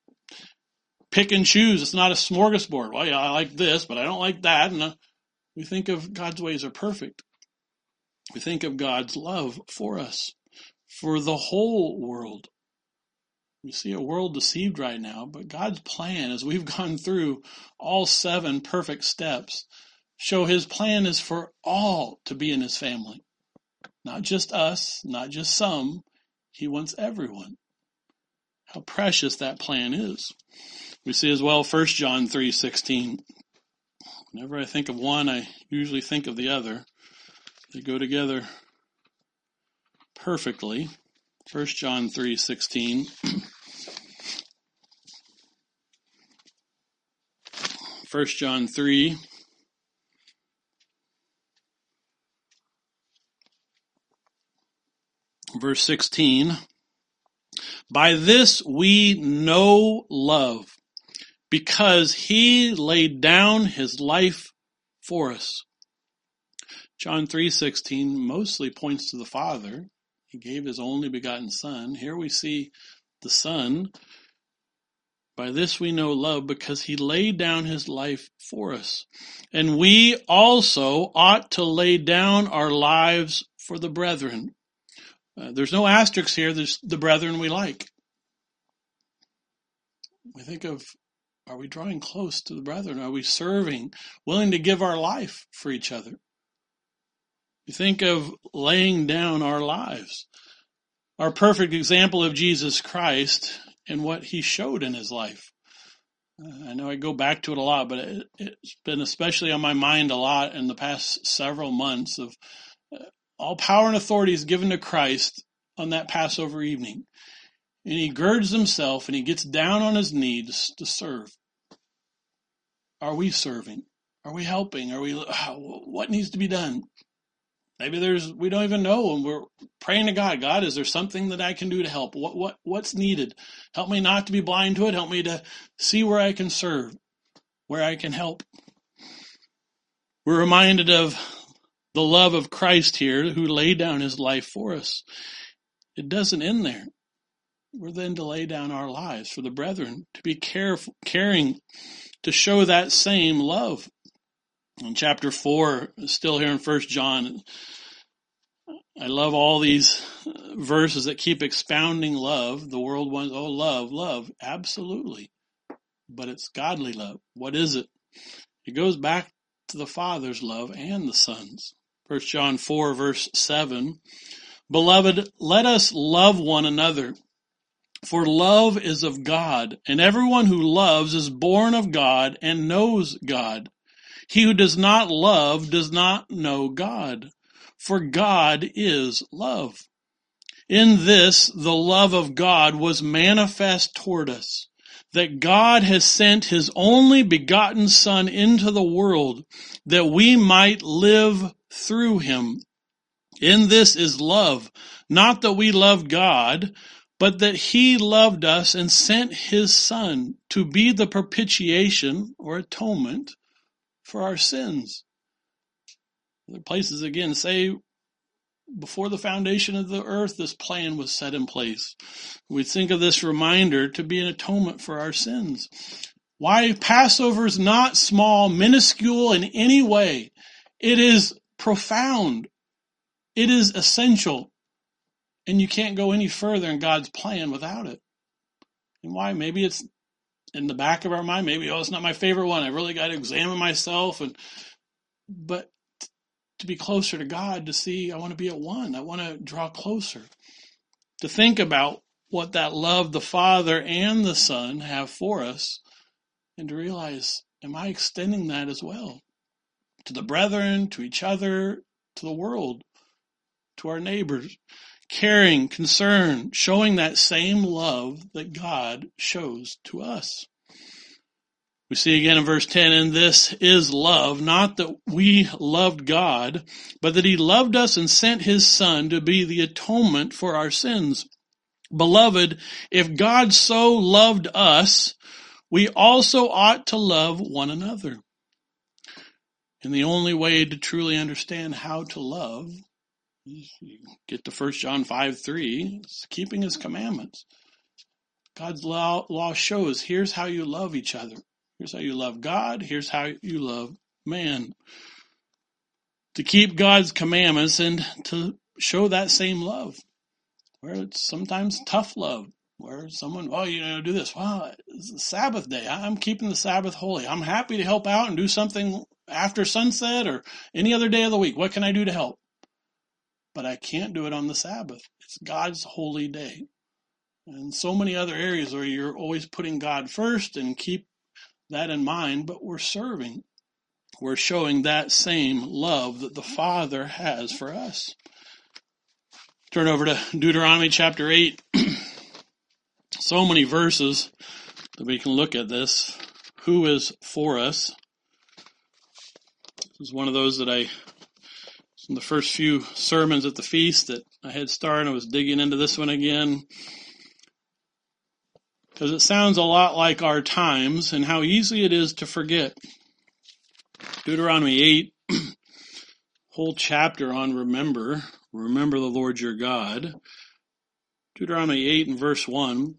pick and choose. It's not a smorgasbord. Well, yeah, I like this, but I don't like that. And we think of God's ways are perfect. We think of God's love for us, for the whole world. We see a world deceived right now, but God's plan, as we've gone through all 7 perfect steps, show his plan is for all to be in his family. Not just us, not just some. He wants everyone. How precious that plan is. We see as well 1 John 3:16. Whenever I think of one, I usually think of the other. They go together perfectly. 1 John 3:16. 1 John 3. Verse 16. By this we know love, because he laid down his life for us. John 3:16 mostly points to the Father. He gave his only begotten Son. Here we see the Son. By this we know love, because he laid down his life for us. And we also ought to lay down our lives for the brethren. There's no asterisks here. There's the brethren we like. We think of, are we drawing close to the brethren? Are we serving, willing to give our life for each other? We think of laying down our lives. Our perfect example of Jesus Christ and what he showed in his life. I know I go back to it a lot, but it's been especially on my mind a lot in the past several months of all power and authority is given to Christ on that Passover evening. And he girds himself and he gets down on his knees to serve. Are we serving? Are we helping? What needs to be done? Maybe we don't even know, and we're praying to God. God, is there something that I can do to help? What's needed? Help me not to be blind to it. Help me to see where I can serve, where I can help. We're reminded of the love of Christ here, who laid down his life for us. It doesn't end there. We're then to lay down our lives for the brethren, to be caring, to show that same love. In chapter 4, still here in 1 John, I love all these verses that keep expounding love. The world wants, love. Absolutely. But it's godly love. What is it? It goes back to the Father's love and the Son's. 1 John 4, verse 7. Beloved, let us love one another, for love is of God, and everyone who loves is born of God and knows God. He who does not love does not know God, for God is love. In this, the love of God was manifest toward us, that God has sent his only begotten Son into the world, that we might live through him. In this is love, not that we loved God, but that he loved us and sent his Son to be the propitiation or atonement for our sins. Other places again say, before the foundation of the earth, this plan was set in place. We think of this reminder to be an atonement for our sins. Why Passover is not small, minuscule in any way. It is profound. It is essential. And you can't go any further in God's plan without it. And why? Maybe it's in the back of our mind. Maybe, it's not my favorite one. I really got to examine myself. But to be closer to God, to see, I want to be at one. I want to draw closer. To think about what that love the Father and the Son have for us, and to realize, am I extending that as well? To the brethren, to each other, to the world, to our neighbors. Caring, concern, showing that same love that God shows to us. We see again in verse 10, and this is love, not that we loved God, but that he loved us and sent his Son to be the atonement for our sins. Beloved, if God so loved us, we also ought to love one another. And the only way to truly understand how to love, you get to 1 John 5:3, it's keeping his commandments. God's law shows, here's how you love each other. Here's how you love God. Here's how you love man. To keep God's commandments and to show that same love. Where it's sometimes tough love. Where someone, do this. Well, it's a Sabbath day. I'm keeping the Sabbath holy. I'm happy to help out and do something after sunset or any other day of the week. What can I do to help? But I can't do it on the Sabbath. It's God's holy day. And so many other areas where you're always putting God first and keep that in mind, but we're serving. We're showing that same love that the Father has for us. Turn over to Deuteronomy chapter 8. So many verses that we can look at this. Who is for us? This is one of those that in the first few sermons at the feast that I had started, I was digging into this one again. Because it sounds a lot like our times and how easy it is to forget. Deuteronomy 8, whole chapter on remember the Lord your God. Deuteronomy 8 and verse 1.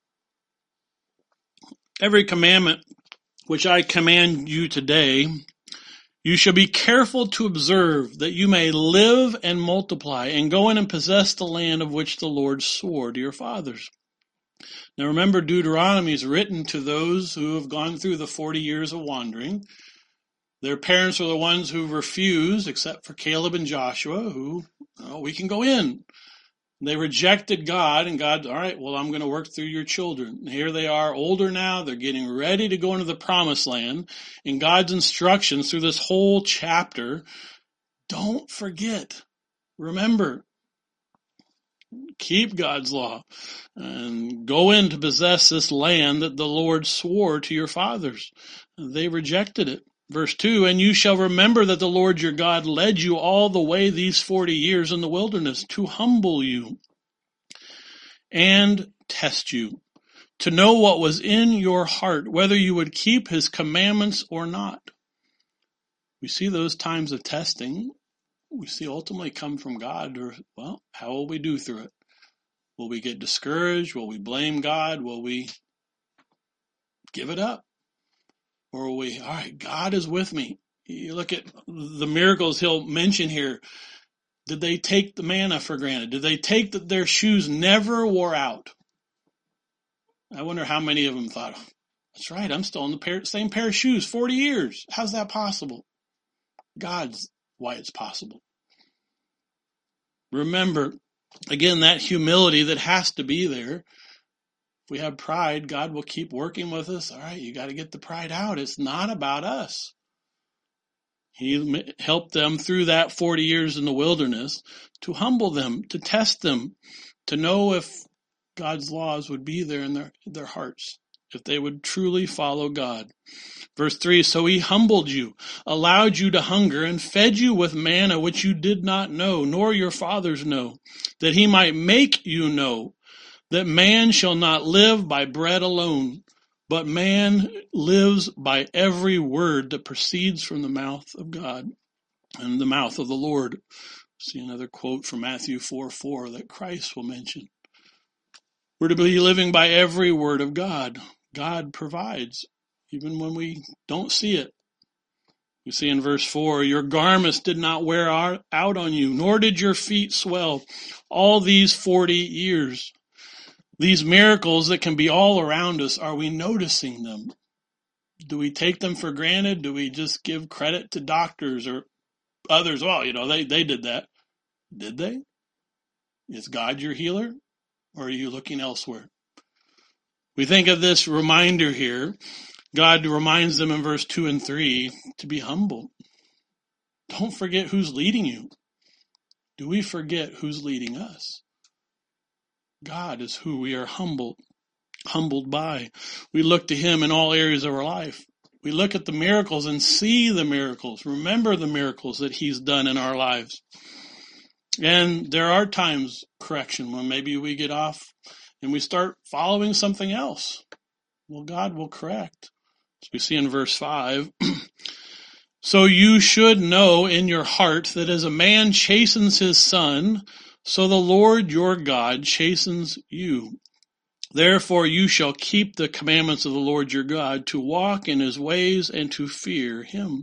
Every commandment which I command you today, you shall be careful to observe, that you may live and multiply, and go in and possess the land of which the Lord swore to your fathers. Now remember, Deuteronomy is written to those who have gone through the 40 years of wandering. Their parents were the ones who refused, except for Caleb and Joshua, who, we can go in. They rejected God, and God, all right, well, I'm going to work through your children. And here they are, older now. They're getting ready to go into the promised land. And God's instructions through this whole chapter, don't forget. Remember. Keep God's law and go in to possess this land that the Lord swore to your fathers. They rejected it. Verse 2, and you shall remember that the Lord your God led you all the way these 40 years in the wilderness to humble you and test you, to know what was in your heart, whether you would keep his commandments or not. We see those times of testing. We see ultimately come from God. Or, how will we do through it? Will we get discouraged? Will we blame God? Will we give it up? Or will we, all right, God is with me. You look at the miracles he'll mention here. Did they take the manna for granted? Did they take that their shoes never wore out? I wonder how many of them thought, that's right, I'm still in the same pair of shoes 40 years. How's that possible? God's why it's possible. Remember, again, that humility that has to be there. If we have pride, God will keep working with us. All right, you got to get the pride out. It's not about us. He helped them through that 40 years in the wilderness to humble them, to test them, to know if God's laws would be there in their hearts, if they would truly follow God. Verse 3, so he humbled you, allowed you to hunger, and fed you with manna which you did not know, nor your fathers know, that he might make you know that man shall not live by bread alone, but man lives by every word that proceeds from the mouth of God and the mouth of the Lord. See another quote from Matthew 4:4 that Christ will mention. We're to be living by every word of God. God provides, even when we don't see it. You see in verse 4, your garments did not wear out on you, nor did your feet swell all these 40 years. These miracles that can be all around us, are we noticing them? Do we take them for granted? Do we just give credit to doctors or others? Well, they did that. Did they? Is God your healer? Or are you looking elsewhere? We think of this reminder here. God reminds them in verse 2 and 3 to be humble. Don't forget who's leading you. Do we forget who's leading us? God is who we are humbled by. We look to him in all areas of our life. We look at the miracles and see the miracles. Remember the miracles that he's done in our lives. And there are times, correction, when maybe we get off and we start following something else. Well, God will correct. As we see in verse 5, so you should know in your heart that as a man chastens his son, so the Lord your God chastens you. Therefore you shall keep the commandments of the Lord your God, to walk in his ways and to fear him.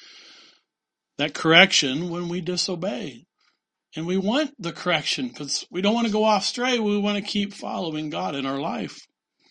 That correction when we disobey. And we want the correction because we don't want to go off stray. We want to keep following God in our life.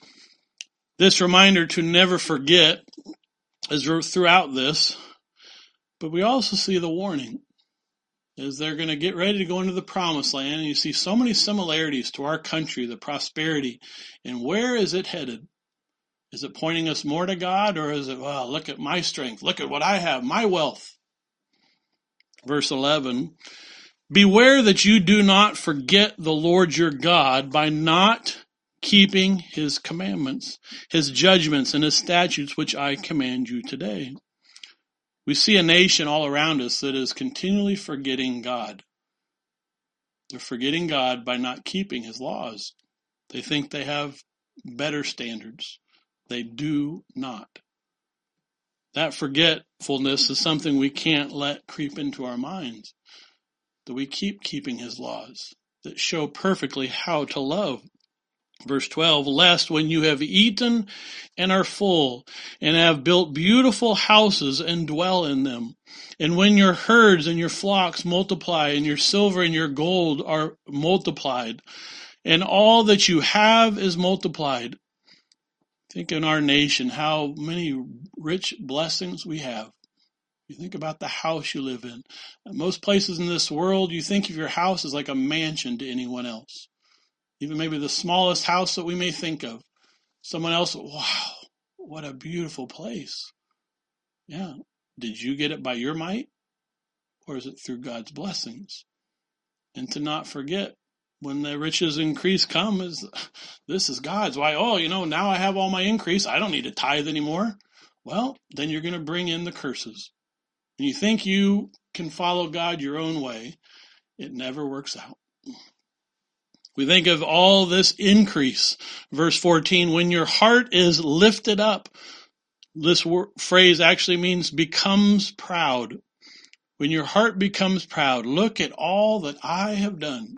This reminder to never forget is throughout this, but we also see the warning as they're going to get ready to go into the promised land, and you see so many similarities to our country, the prosperity, and where is it headed? Is it pointing us more to God, or is it, well, look at my strength, look at what I have, my wealth? Verse 11, beware that you do not forget the Lord your God by not keeping his commandments, his judgments, and his statutes, which I command you today. We see a nation all around us that is continually forgetting God. They're forgetting God by not keeping his laws. They think they have better standards. They do not. That forgetfulness is something we can't let creep into our minds. That we keep keeping his laws that show perfectly how to love. Verse 12, lest when you have eaten and are full, and have built beautiful houses and dwell in them, and when your herds and your flocks multiply, and your silver and your gold are multiplied, and all that you have is multiplied. Think in our nation how many rich blessings we have. You think about the house you live in. Most places in this world, you think of your house as like a mansion to anyone else. Even maybe the smallest house that we may think of. Someone else, wow, what a beautiful place. Yeah. Did you get it by your might? Or is it through God's blessings? And to not forget, when the riches increase come, this is God's. Why, now I have all my increase. I don't need to tithe anymore. Well, then you're going to bring in the curses. And you think you can follow God your own way. It never works out. We think of all this increase. Verse 14, when your heart is lifted up, this phrase actually means becomes proud. When your heart becomes proud, look at all that I have done.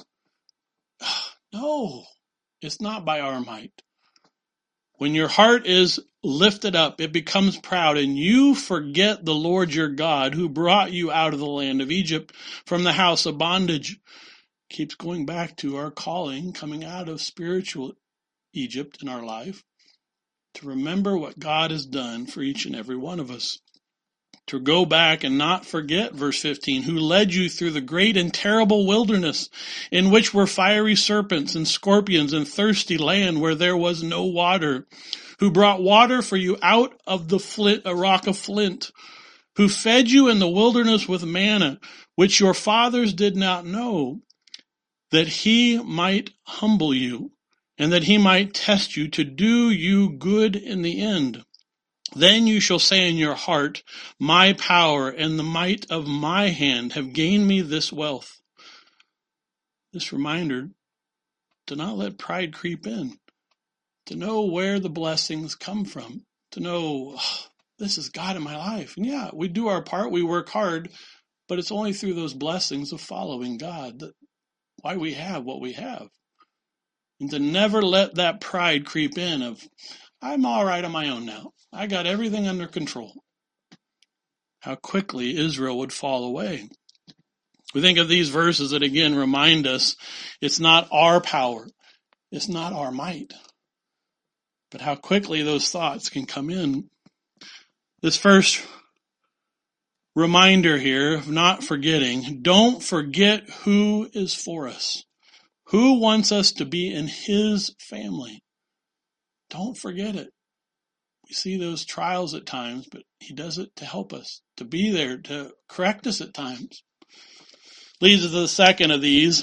No, it's not by our might. When your heart is lifted up, it becomes proud, and you forget the Lord your God who brought you out of the land of Egypt from the house of bondage. Keeps going back to our calling coming out of spiritual Egypt in our life, to remember what God has done for each and every one of us. To go back and not forget, verse 15, who led you through the great and terrible wilderness, in which were fiery serpents and scorpions and thirsty land where there was no water, who brought water for you out of the a rock of flint, who fed you in the wilderness with manna, which your fathers did not know, that he might humble you, and that he might test you to do you good in the end. Then you shall say in your heart, my power and the might of my hand have gained me this wealth. This reminder to not let pride creep in, to know where the blessings come from, to know, this is God in my life. And yeah, we do our part, we work hard, but it's only through those blessings of following God that why we have what we have. And to never let that pride creep in of, I'm all right on my own now. I got everything under control. How quickly Israel would fall away. We think of these verses that again remind us it's not our power, it's not our might, but how quickly those thoughts can come in. This first reminder here of not forgetting, don't forget who is for us. Who wants us to be in his family? Don't forget it. We see those trials at times, but he does it to help us, to be there, to correct us at times. Leads us to the second of these.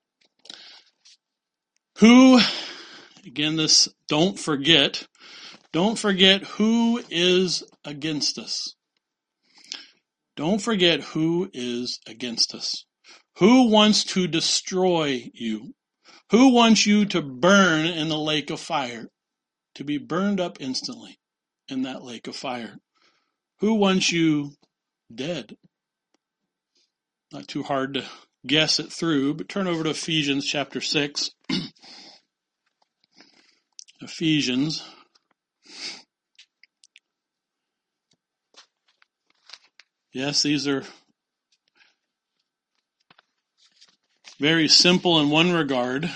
Who, again, this don't forget who is against us. Don't forget who is against us. Who wants to destroy you? Who wants you to burn in the lake of fire? To be burned up instantly in that lake of fire. Who wants you dead? Not too hard to guess it through, but turn over to Ephesians chapter 6. Ephesians. Yes, these are very simple in one regard,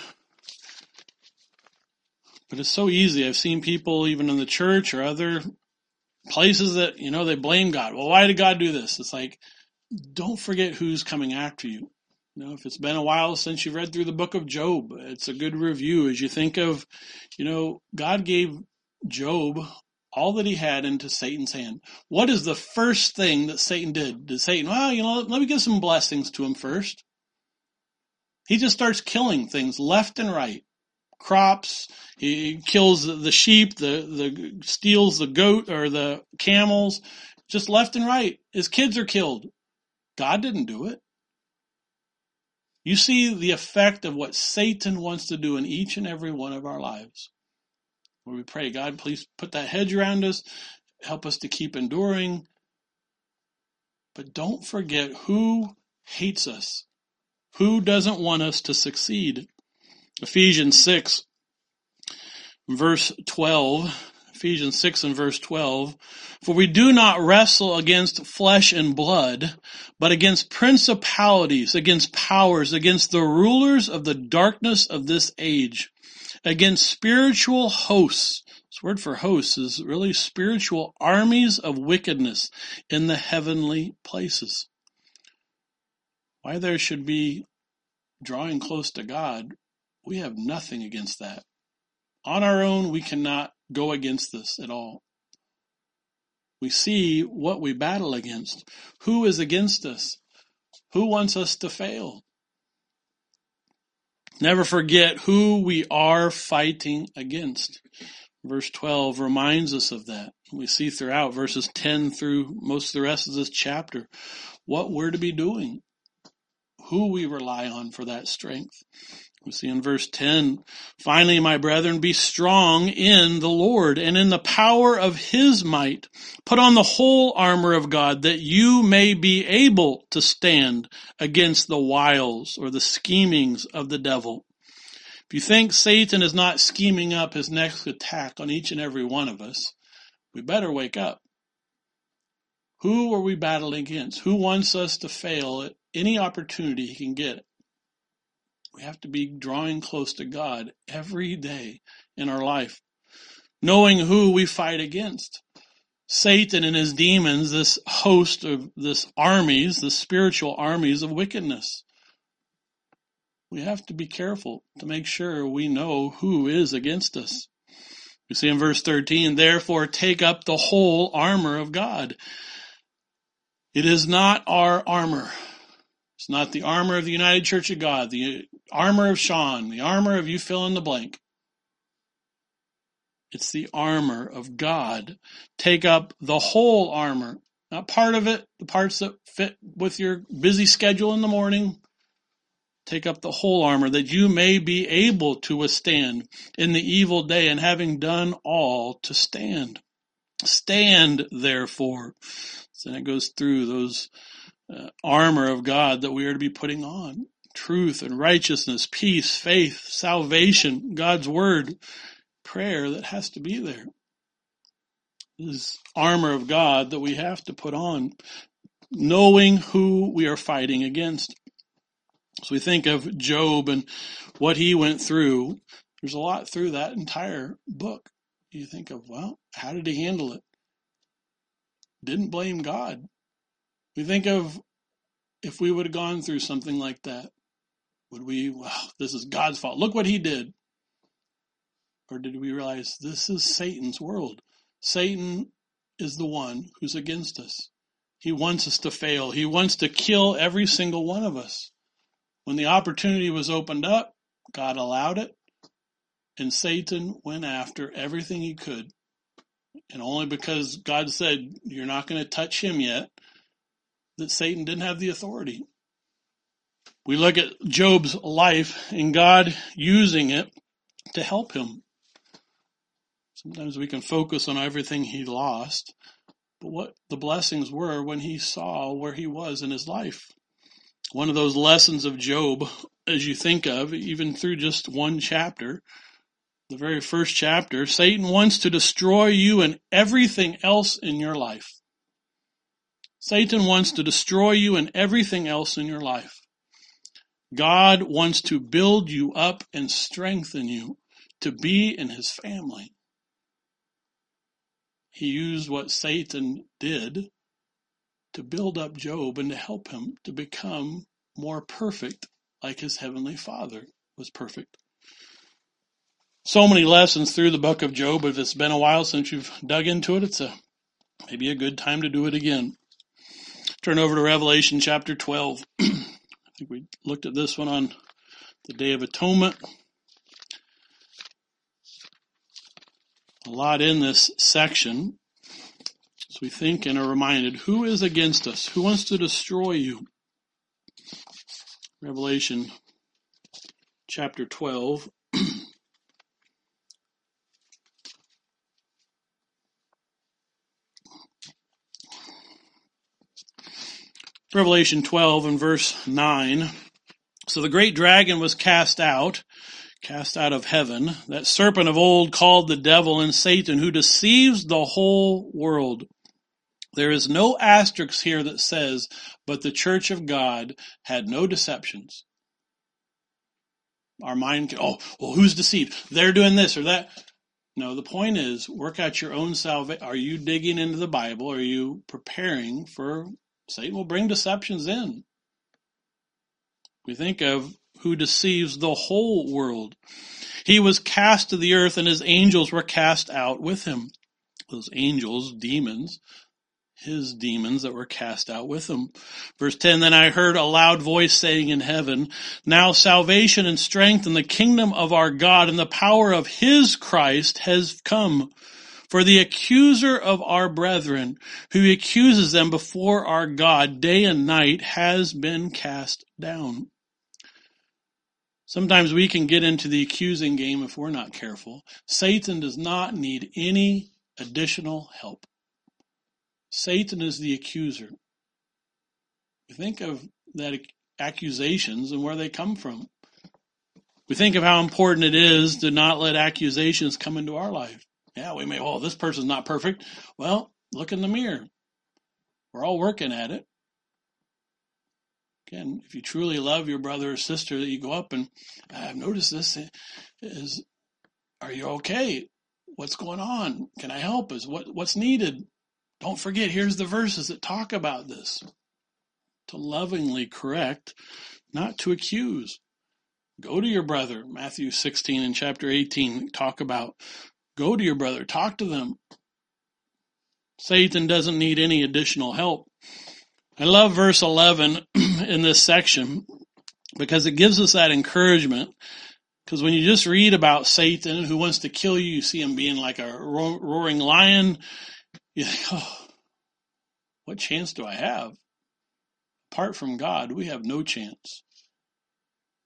but it's so easy. I've seen people even in the church or other places that, they blame God. Well, why did God do this? It's like, don't forget who's coming after you. If it's been a while since you've read through the book of Job, it's a good review as you think of, God gave Job all that he had into Satan's hand. What is the first thing that Satan did? Did Satan, let me give some blessings to him first? He just starts killing things left and right. Crops, he kills the sheep, the steals the goat or the camels, just left and right. His kids are killed. God didn't do it. You see the effect of what Satan wants to do in each and every one of our lives. Where we pray, God, please put that hedge around us, help us to keep enduring. But don't forget who hates us, who doesn't want us to succeed. Ephesians 6, verse 12. Ephesians 6 and verse 12. For we do not wrestle against flesh and blood, but against principalities, against powers, against the rulers of the darkness of this age, against spiritual hosts. This word for hosts is really spiritual armies of wickedness in the heavenly places. Why there should be drawing close to God, we have nothing against that. On our own, we cannot go against this at all. We see what we battle against. Who is against us? Who wants us to fail? Never forget who we are fighting against. Verse 12 reminds us of that. We see throughout verses 10 through most of the rest of this chapter what we're to be doing, who we rely on for that strength. We see in verse 10, finally, my brethren, be strong in the Lord and in the power of his might. Put on the whole armor of God that you may be able to stand against the wiles or the schemings of the devil. If you think Satan is not scheming up his next attack on each and every one of us, we better wake up. Who are we battling against? Who wants us to fail at any opportunity he can get? We have to be drawing close to God every day in our life, knowing who we fight against. Satan and his demons, this host of this armies, the spiritual armies of wickedness. We have to be careful to make sure we know who is against us. We see in verse 13, therefore take up the whole armor of God. It is not our armor. It's not the armor of the United Church of God, the armor of Sean, the armor of you fill in the blank. It's the armor of God. Take up the whole armor, not part of it, the parts that fit with your busy schedule in the morning. Take up the whole armor, that you may be able to withstand in the evil day, and having done all, to stand. Stand, therefore. So then it goes through those armor of God that we are to be putting on. Truth and righteousness, peace, faith, salvation, God's word, prayer that has to be there. This armor of God that we have to put on, knowing who we are fighting against. So we think of Job and what he went through. There's a lot through that entire book. You think of, well, how did he handle it? Didn't blame God. We think of if we would have gone through something like that, would we, well, this is God's fault. Look what he did. Or did we realize this is Satan's world? Satan is the one who's against us. He wants us to fail. He wants to kill every single one of us. When the opportunity was opened up, God allowed it, and Satan went after everything he could. And only because God said, you're not going to touch him yet, that Satan didn't have the authority. We look at Job's life and God using it to help him. Sometimes we can focus on everything he lost, but what the blessings were when he saw where he was in his life. One of those lessons of Job, as you think of, even through just one chapter, the very first chapter, Satan wants to destroy you and everything else in your life. Satan wants to destroy you and everything else in your life. God wants to build you up and strengthen you to be in his family. He used what Satan did to build up Job and to help him to become more perfect like his heavenly Father was perfect. So many lessons through the book of Job. If it's been a while since you've dug into it, it's maybe a good time to do it again. Turn over to Revelation chapter 12. I think we looked at this one on the Day of Atonement. A lot in this section. So we think and are reminded, who is against us? Who wants to destroy you? Revelation chapter 12. Revelation 12 and verse 9. So the great dragon was cast out of heaven, that serpent of old called the devil and Satan, who deceives the whole world. There is no asterisk here that says, but the church of God had no deceptions. Our mind can, who's deceived? They're doing this or that. No, the point is, work out your own salvation. Are you digging into the Bible? Are you preparing for Satan will bring deceptions in? We think of who deceives the whole world. He was cast to the earth and his angels were cast out with him. Those angels, demons, his demons that were cast out with him. Verse 10, then I heard a loud voice saying in heaven, now salvation and strength and the kingdom of our God and the power of his Christ has come. For the accuser of our brethren, who accuses them before our God day and night, has been cast down. Sometimes we can get into the accusing game if we're not careful. Satan does not need any additional help. Satan is the accuser. We think of that accusations and where they come from. We think of how important it is to not let accusations come into our life. Yeah, we may, this person's not perfect. Well, look in the mirror. We're all working at it. Again, if you truly love your brother or sister, that you go up and, I've noticed this, are you okay? What's going on? Can I help? What's needed? Don't forget, here's the verses that talk about this. To lovingly correct, not to accuse. Go to your brother. Matthew 16 and chapter 18 talk about go to your brother. Talk to them. Satan doesn't need any additional help. I love verse 11 in this section because it gives us that encouragement. Because when you just read about Satan who wants to kill you, you see him being like a roaring lion. You think, what chance do I have? Apart from God, we have no chance.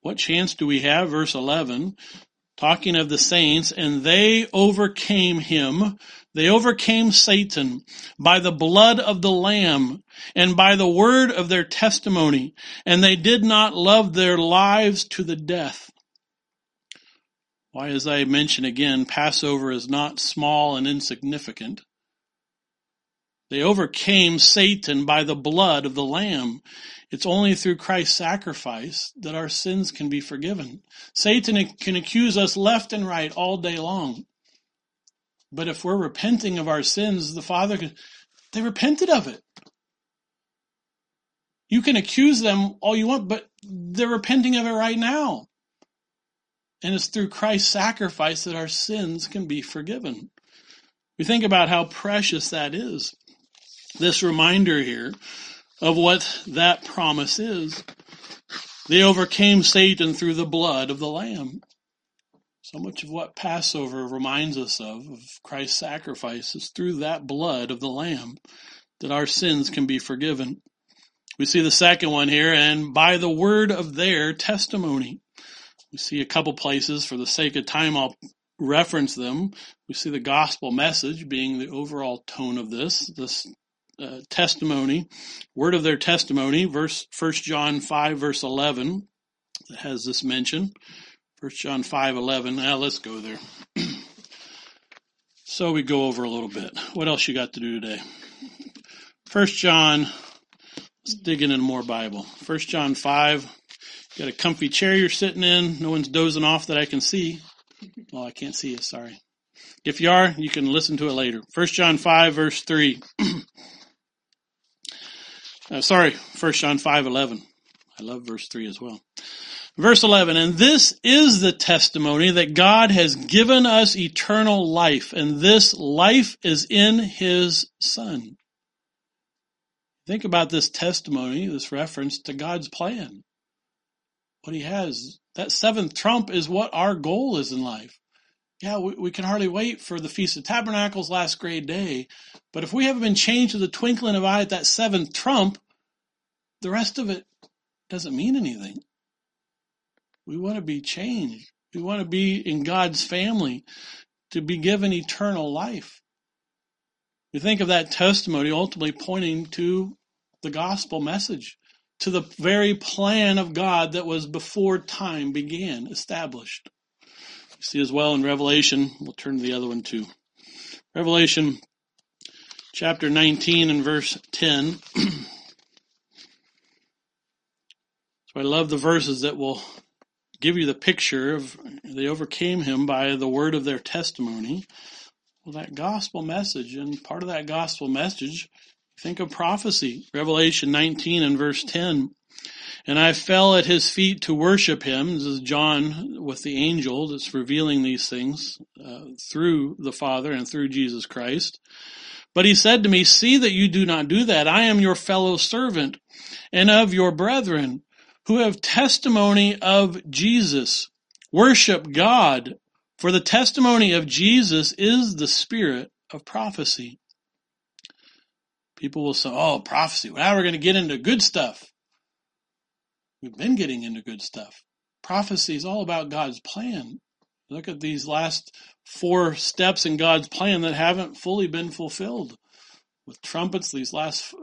What chance do we have? Verse 11, talking of the saints, and they overcame him. They overcame Satan by the blood of the Lamb and by the word of their testimony, and they did not love their lives to the death. Why, as I mention again, Passover is not small and insignificant. They overcame Satan by the blood of the Lamb. It's only through Christ's sacrifice that our sins can be forgiven. Satan can accuse us left and right all day long. But if we're repenting of our sins, the Father, they repented of it. You can accuse them all you want, but they're repenting of it right now. And it's through Christ's sacrifice that our sins can be forgiven. We think about how precious that is. This reminder here of what that promise is. They overcame Satan through the blood of the Lamb. So much of what Passover reminds us of Christ's sacrifice, is through that blood of the Lamb that our sins can be forgiven. We see the second one here, and by the word of their testimony. We see a couple places. For the sake of time, I'll reference them. We see the gospel message being the overall tone of this testimony, word of their testimony, 1 John 5, verse 11, that has this mention. 1 John 5:11. Now let's go there. So we go over a little bit. What else you got to do today? 1 John, let's dig into more Bible. 1 John 5, got a comfy chair you're sitting in. No one's dozing off that I can see. Well, I can't see you, sorry. If you are, you can listen to it later. 1 John 5, verse 3. 1 John 5:11. I love verse 3 as well. Verse 11, and this is the testimony that God has given us eternal life, and this life is in his Son. Think about this testimony, this reference to God's plan. What he has. That seventh trump is what our goal is in life. Yeah, we can hardly wait for the Feast of Tabernacles, last great day. But if we haven't been changed to the twinkling of an eye at that seventh trump, the rest of it doesn't mean anything. We want to be changed. We want to be in God's family, to be given eternal life. We think of that testimony ultimately pointing to the gospel message, to the very plan of God that was before time began, established. You see as well in Revelation, we'll turn to the other one too. Revelation chapter 19 and verse 10. So I love the verses that will give you the picture of they overcame him by the word of their testimony. Well, that gospel message, and part of that gospel message, think of prophecy. Revelation 19 and verse 10. And I fell at his feet to worship him. This is John with the angel that's revealing these things through the Father and through Jesus Christ. But he said to me, see that you do not do that. I am your fellow servant and of your brethren who have testimony of Jesus. Worship God, for the testimony of Jesus is the spirit of prophecy. People will say, oh, prophecy. Well, now we're going to get into good stuff. We've been getting into good stuff. Prophecy is all about God's plan. Look at these last 4 steps in God's plan that haven't fully been fulfilled. With trumpets, these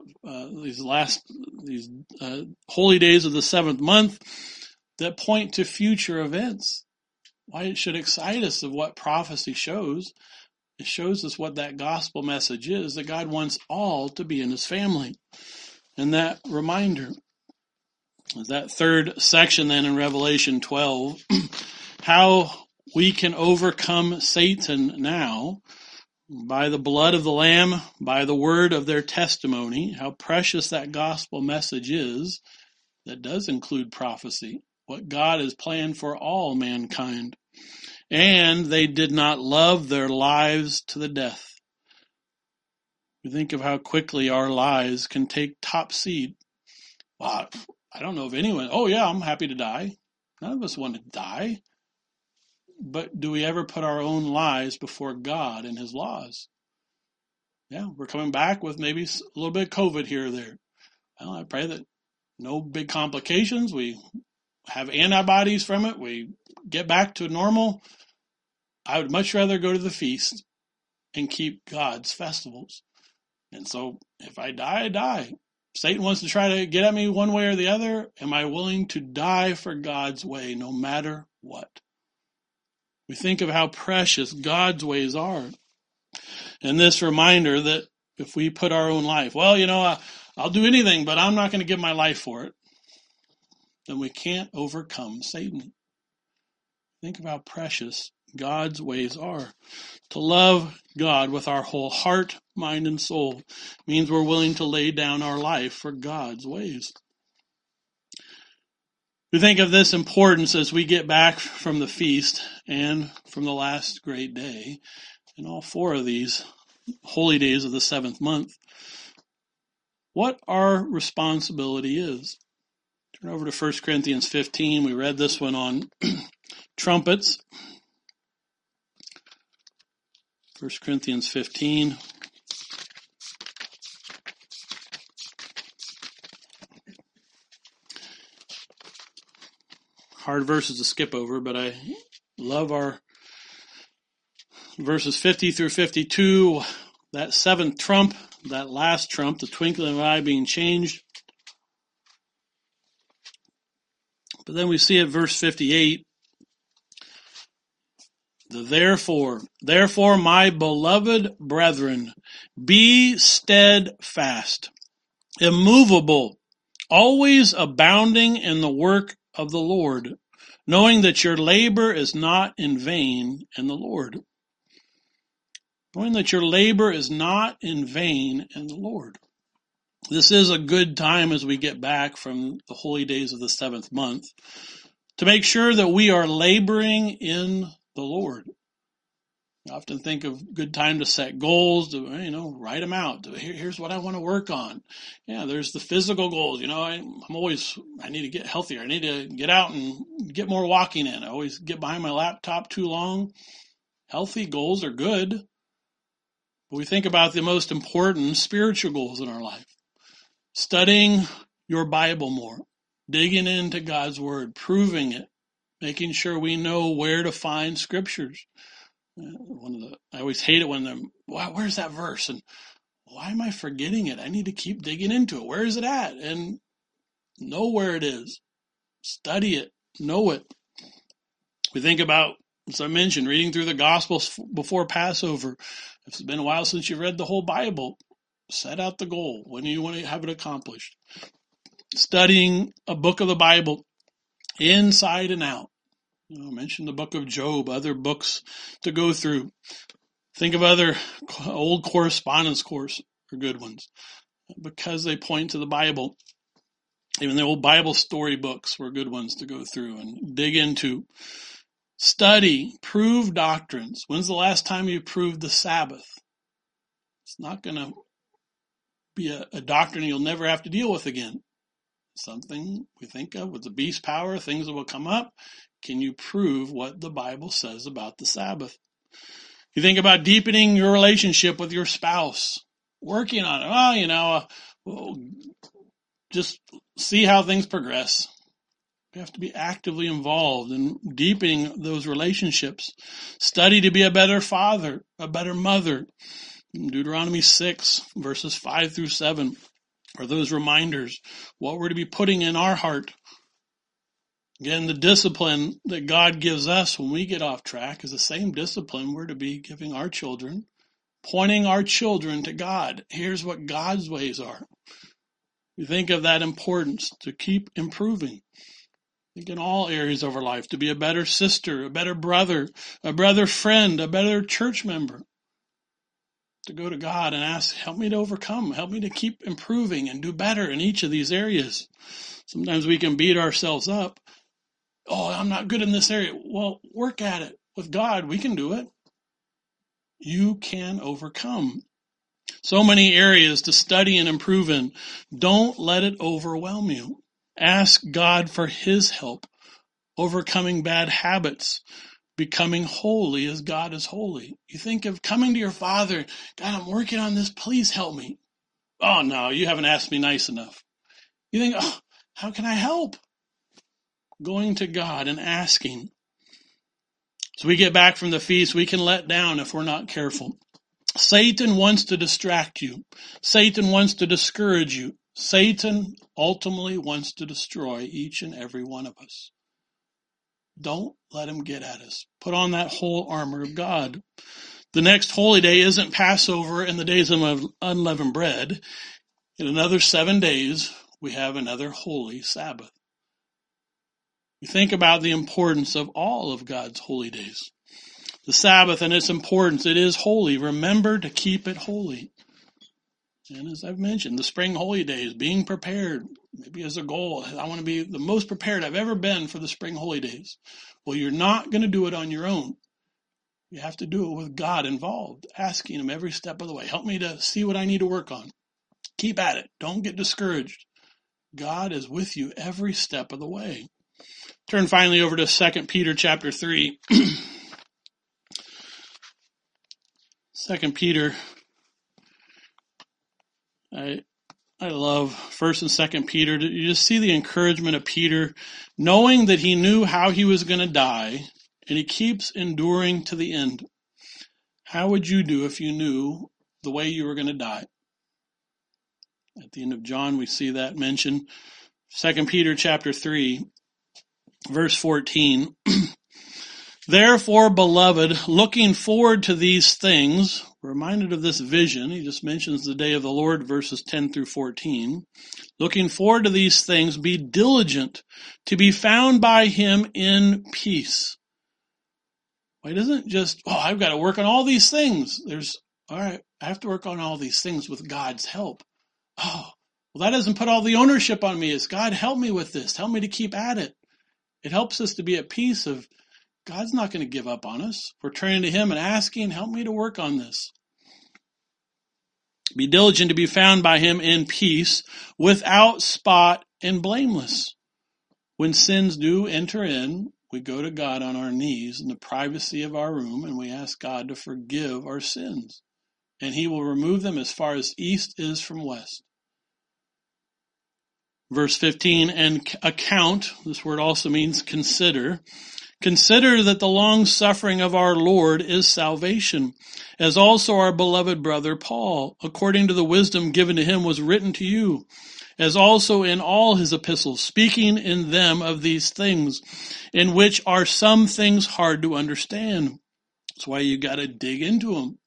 holy days of the 7th month that point to future events. Why it should excite us of what prophecy shows. It shows us what that gospel message is, that God wants all to be in his family. And that reminder, that third section then in Revelation 12, how we can overcome Satan now by the blood of the Lamb, by the word of their testimony, how precious that gospel message is. That does include prophecy, what God has planned for all mankind. And they did not love their lives to the death. We think of how quickly our lives can take top seed. Wow, I don't know of anyone, oh yeah, I'm happy to die. None of us want to die. But do we ever put our own lives before God and his laws? Yeah, we're coming back with maybe a little bit of COVID here or there. Well, I pray that no big complications. We have antibodies from it, we get back to normal. I would much rather go to the feast and keep God's festivals. And so if I die, I die. Satan wants to try to get at me one way or the other. Am I willing to die for God's way no matter what? We think of how precious God's ways are. And this reminder that if we put our own life, I'll do anything, but I'm not going to give my life for it, then we can't overcome Satan. Think of how precious God's ways are. To love God with our whole heart, mind, and soul means we're willing to lay down our life for God's ways. We think of this importance as we get back from the feast and from the last great day, and all 4 of these holy days of the 7th month, what our responsibility is. Turn over to 1 Corinthians 15. We read this one on trumpets. 1 Corinthians 15. Hard verses to skip over, but I love our verses 50 through 52. That 7th trump, that last trump, the twinkling of an eye being changed. But then we see at verse 58, Therefore, my beloved brethren, be steadfast, immovable, always abounding in the work of the Lord, knowing that your labor is not in vain in the Lord. Knowing that your labor is not in vain in the Lord. This is a good time as we get back from the holy days of the 7th month to make sure that we are laboring in the Lord. I often think of good time to set goals, to write them out. Here's what I want to work on. Yeah, there's the physical goals. I need to get healthier. I need to get out and get more walking in. I always get behind my laptop too long. Healthy goals are good. But we think about the most important spiritual goals in our life. Studying your Bible more, digging into God's Word, proving it, making sure we know where to find scriptures. I always hate it when wow, where's that verse? And why am I forgetting it? I need to keep digging into it. Where is it at? And know where it is. Study it. Know it. We think about, as I mentioned, reading through the Gospels before Passover. If it's been a while since you've read the whole Bible, set out the goal. When do you want to have it accomplished? Studying a book of the Bible inside and out. I mentioned the book of Job, other books to go through. Think of other old correspondence course are good ones because they point to the Bible. Even the old Bible story books were good ones to go through and dig into. Study, prove doctrines. When's the last time you proved the Sabbath? It's not going to be a doctrine you'll never have to deal with again. Something we think of with the beast power, things that will come up. Can you prove what the Bible says about the Sabbath? You think about deepening your relationship with your spouse, working on it. Just see how things progress. We have to be actively involved in deepening those relationships. Study to be a better father, a better mother. Deuteronomy 6, verses 5 through 7 are those reminders, what we're to be putting in our heart. Again, the discipline that God gives us when we get off track is the same discipline we're to be giving our children, pointing our children to God. Here's what God's ways are. We think of that importance to keep improving. Think in all areas of our life, to be a better sister, a better brother, a better friend, a better church member. To go to God and ask, help me to overcome, help me to keep improving and do better in each of these areas. Sometimes we can beat ourselves up. Oh, I'm not good in this area. Well, work at it. With God, we can do it. You can overcome. So many areas to study and improve in. Don't let it overwhelm you. Ask God for His help. Overcoming bad habits. Becoming holy as God is holy. You think of coming to your Father. God, I'm working on this. Please help me. Oh, no, you haven't asked me nice enough. You think, how can I help? going to God and asking. So we get back from the feast, we can let down if we're not careful. Satan wants to distract you. Satan wants to discourage you. Satan ultimately wants to destroy each and every one of us. Don't let him get at us. Put on that whole armor of God. The next holy day isn't Passover and the days of unleavened bread. In another 7 days, we have another holy Sabbath. We think about the importance of all of God's holy days. The Sabbath and its importance, it is holy. Remember to keep it holy. And as I've mentioned, the spring holy days, being prepared, maybe as a goal. I want to be the most prepared I've ever been for the spring holy days. Well, you're not going to do it on your own. You have to do it with God involved, asking him every step of the way. Help me to see what I need to work on. Keep at it. Don't get discouraged. God is with you every step of the way. Turn finally over to 2 Peter chapter 3. 2 Peter, I love 1st and 2nd Peter. You just see the encouragement of Peter, knowing that he knew how he was going to die, and he keeps enduring to the end. How would you do if you knew the way you were going to die? At the end of John, we see that mentioned. 2 Peter chapter 3, verse 14. Therefore, beloved, looking forward to these things, reminded of this vision, he just mentions the day of the Lord, verses 10 through 14. Looking forward to these things, be diligent to be found by him in peace. Well, it isn't just, I've got to work on all these things. All right, I have to work on all these things with God's help. Well, that doesn't put all the ownership on me. It's God, help me with this. Help me to keep at it. It helps us to be at peace of God's not going to give up on us. We're turning to him and asking, help me to work on this. Be diligent to be found by him in peace, without spot and blameless. When sins do enter in, we go to God on our knees in the privacy of our room and we ask God to forgive our sins. And he will remove them as far as east is from west. Verse 15, and account, this word also means consider. Consider that the long suffering of our Lord is salvation, as also our beloved brother Paul, according to the wisdom given to him, was written to you, as also in all his epistles, speaking in them of these things, in which are some things hard to understand. That's why you got to dig into them,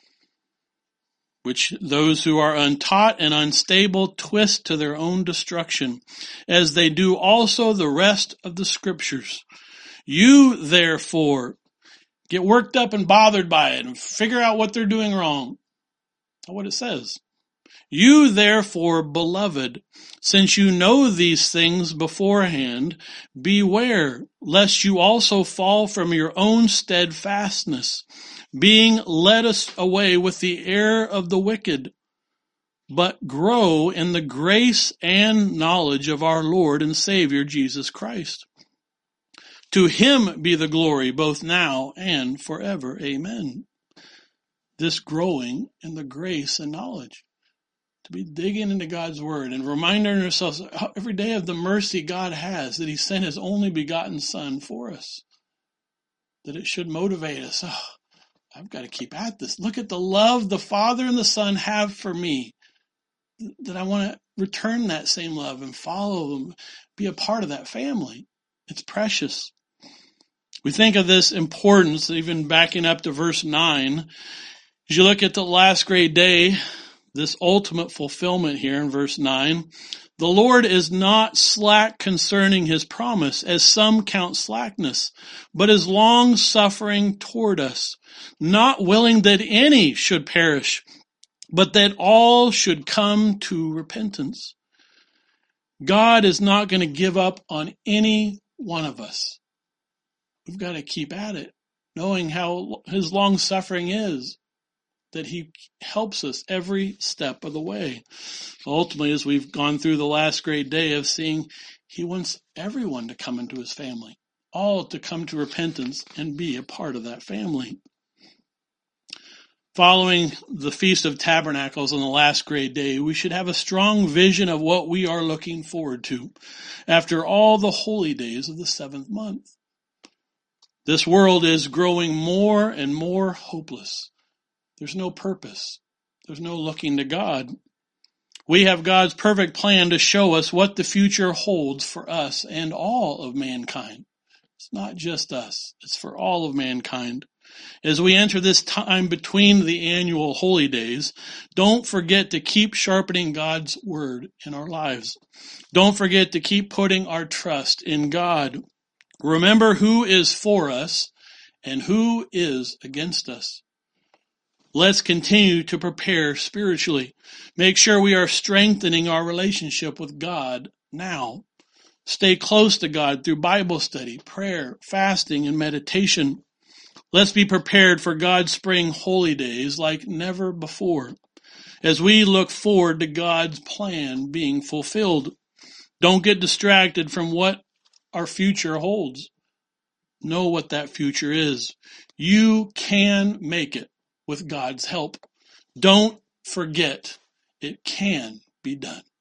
which those who are untaught and unstable twist to their own destruction, as they do also the rest of the scriptures. You, therefore, get worked up and bothered by it and figure out what they're doing wrong. That's what it says. You, therefore, beloved, since you know these things beforehand, beware lest you also fall from your own steadfastness, being led away with the error of the wicked, but grow in the grace and knowledge of our Lord and Savior Jesus Christ. To him be the glory both now and forever. Amen. This growing in the grace and knowledge. To be digging into God's word and reminding ourselves every day of the mercy God has, that he sent his only begotten Son for us. That it should motivate us. I've got to keep at this. Look at the love the Father and the Son have for me. That I want to return that same love and follow them, be a part of that family. It's precious. We think of this importance, even backing up to verse 9. As you look at the last great day, this ultimate fulfillment here in verse 9, the Lord is not slack concerning his promise, as some count slackness, but is long-suffering toward us, not willing that any should perish, but that all should come to repentance. God is not going to give up on any one of us. We've got to keep at it, knowing how his long suffering is, that he helps us every step of the way. Ultimately, as we've gone through the last great day of seeing, he wants everyone to come into his family, all to come to repentance and be a part of that family. Following the Feast of Tabernacles on the last great day, we should have a strong vision of what we are looking forward to after all the holy days of the 7th month. This world is growing more and more hopeless. There's no purpose. There's no looking to God. We have God's perfect plan to show us what the future holds for us and all of mankind. It's not just us. It's for all of mankind. As we enter this time between the annual holy days, don't forget to keep sharpening God's word in our lives. Don't forget to keep putting our trust in God. Remember who is for us and who is against us. Let's continue to prepare spiritually. Make sure we are strengthening our relationship with God now. Stay close to God through Bible study, prayer, fasting, and meditation. Let's be prepared for God's spring holy days like never before, as we look forward to God's plan being fulfilled. Don't get distracted from what our future holds. Know what that future is. You can make it with God's help. Don't forget, it can be done.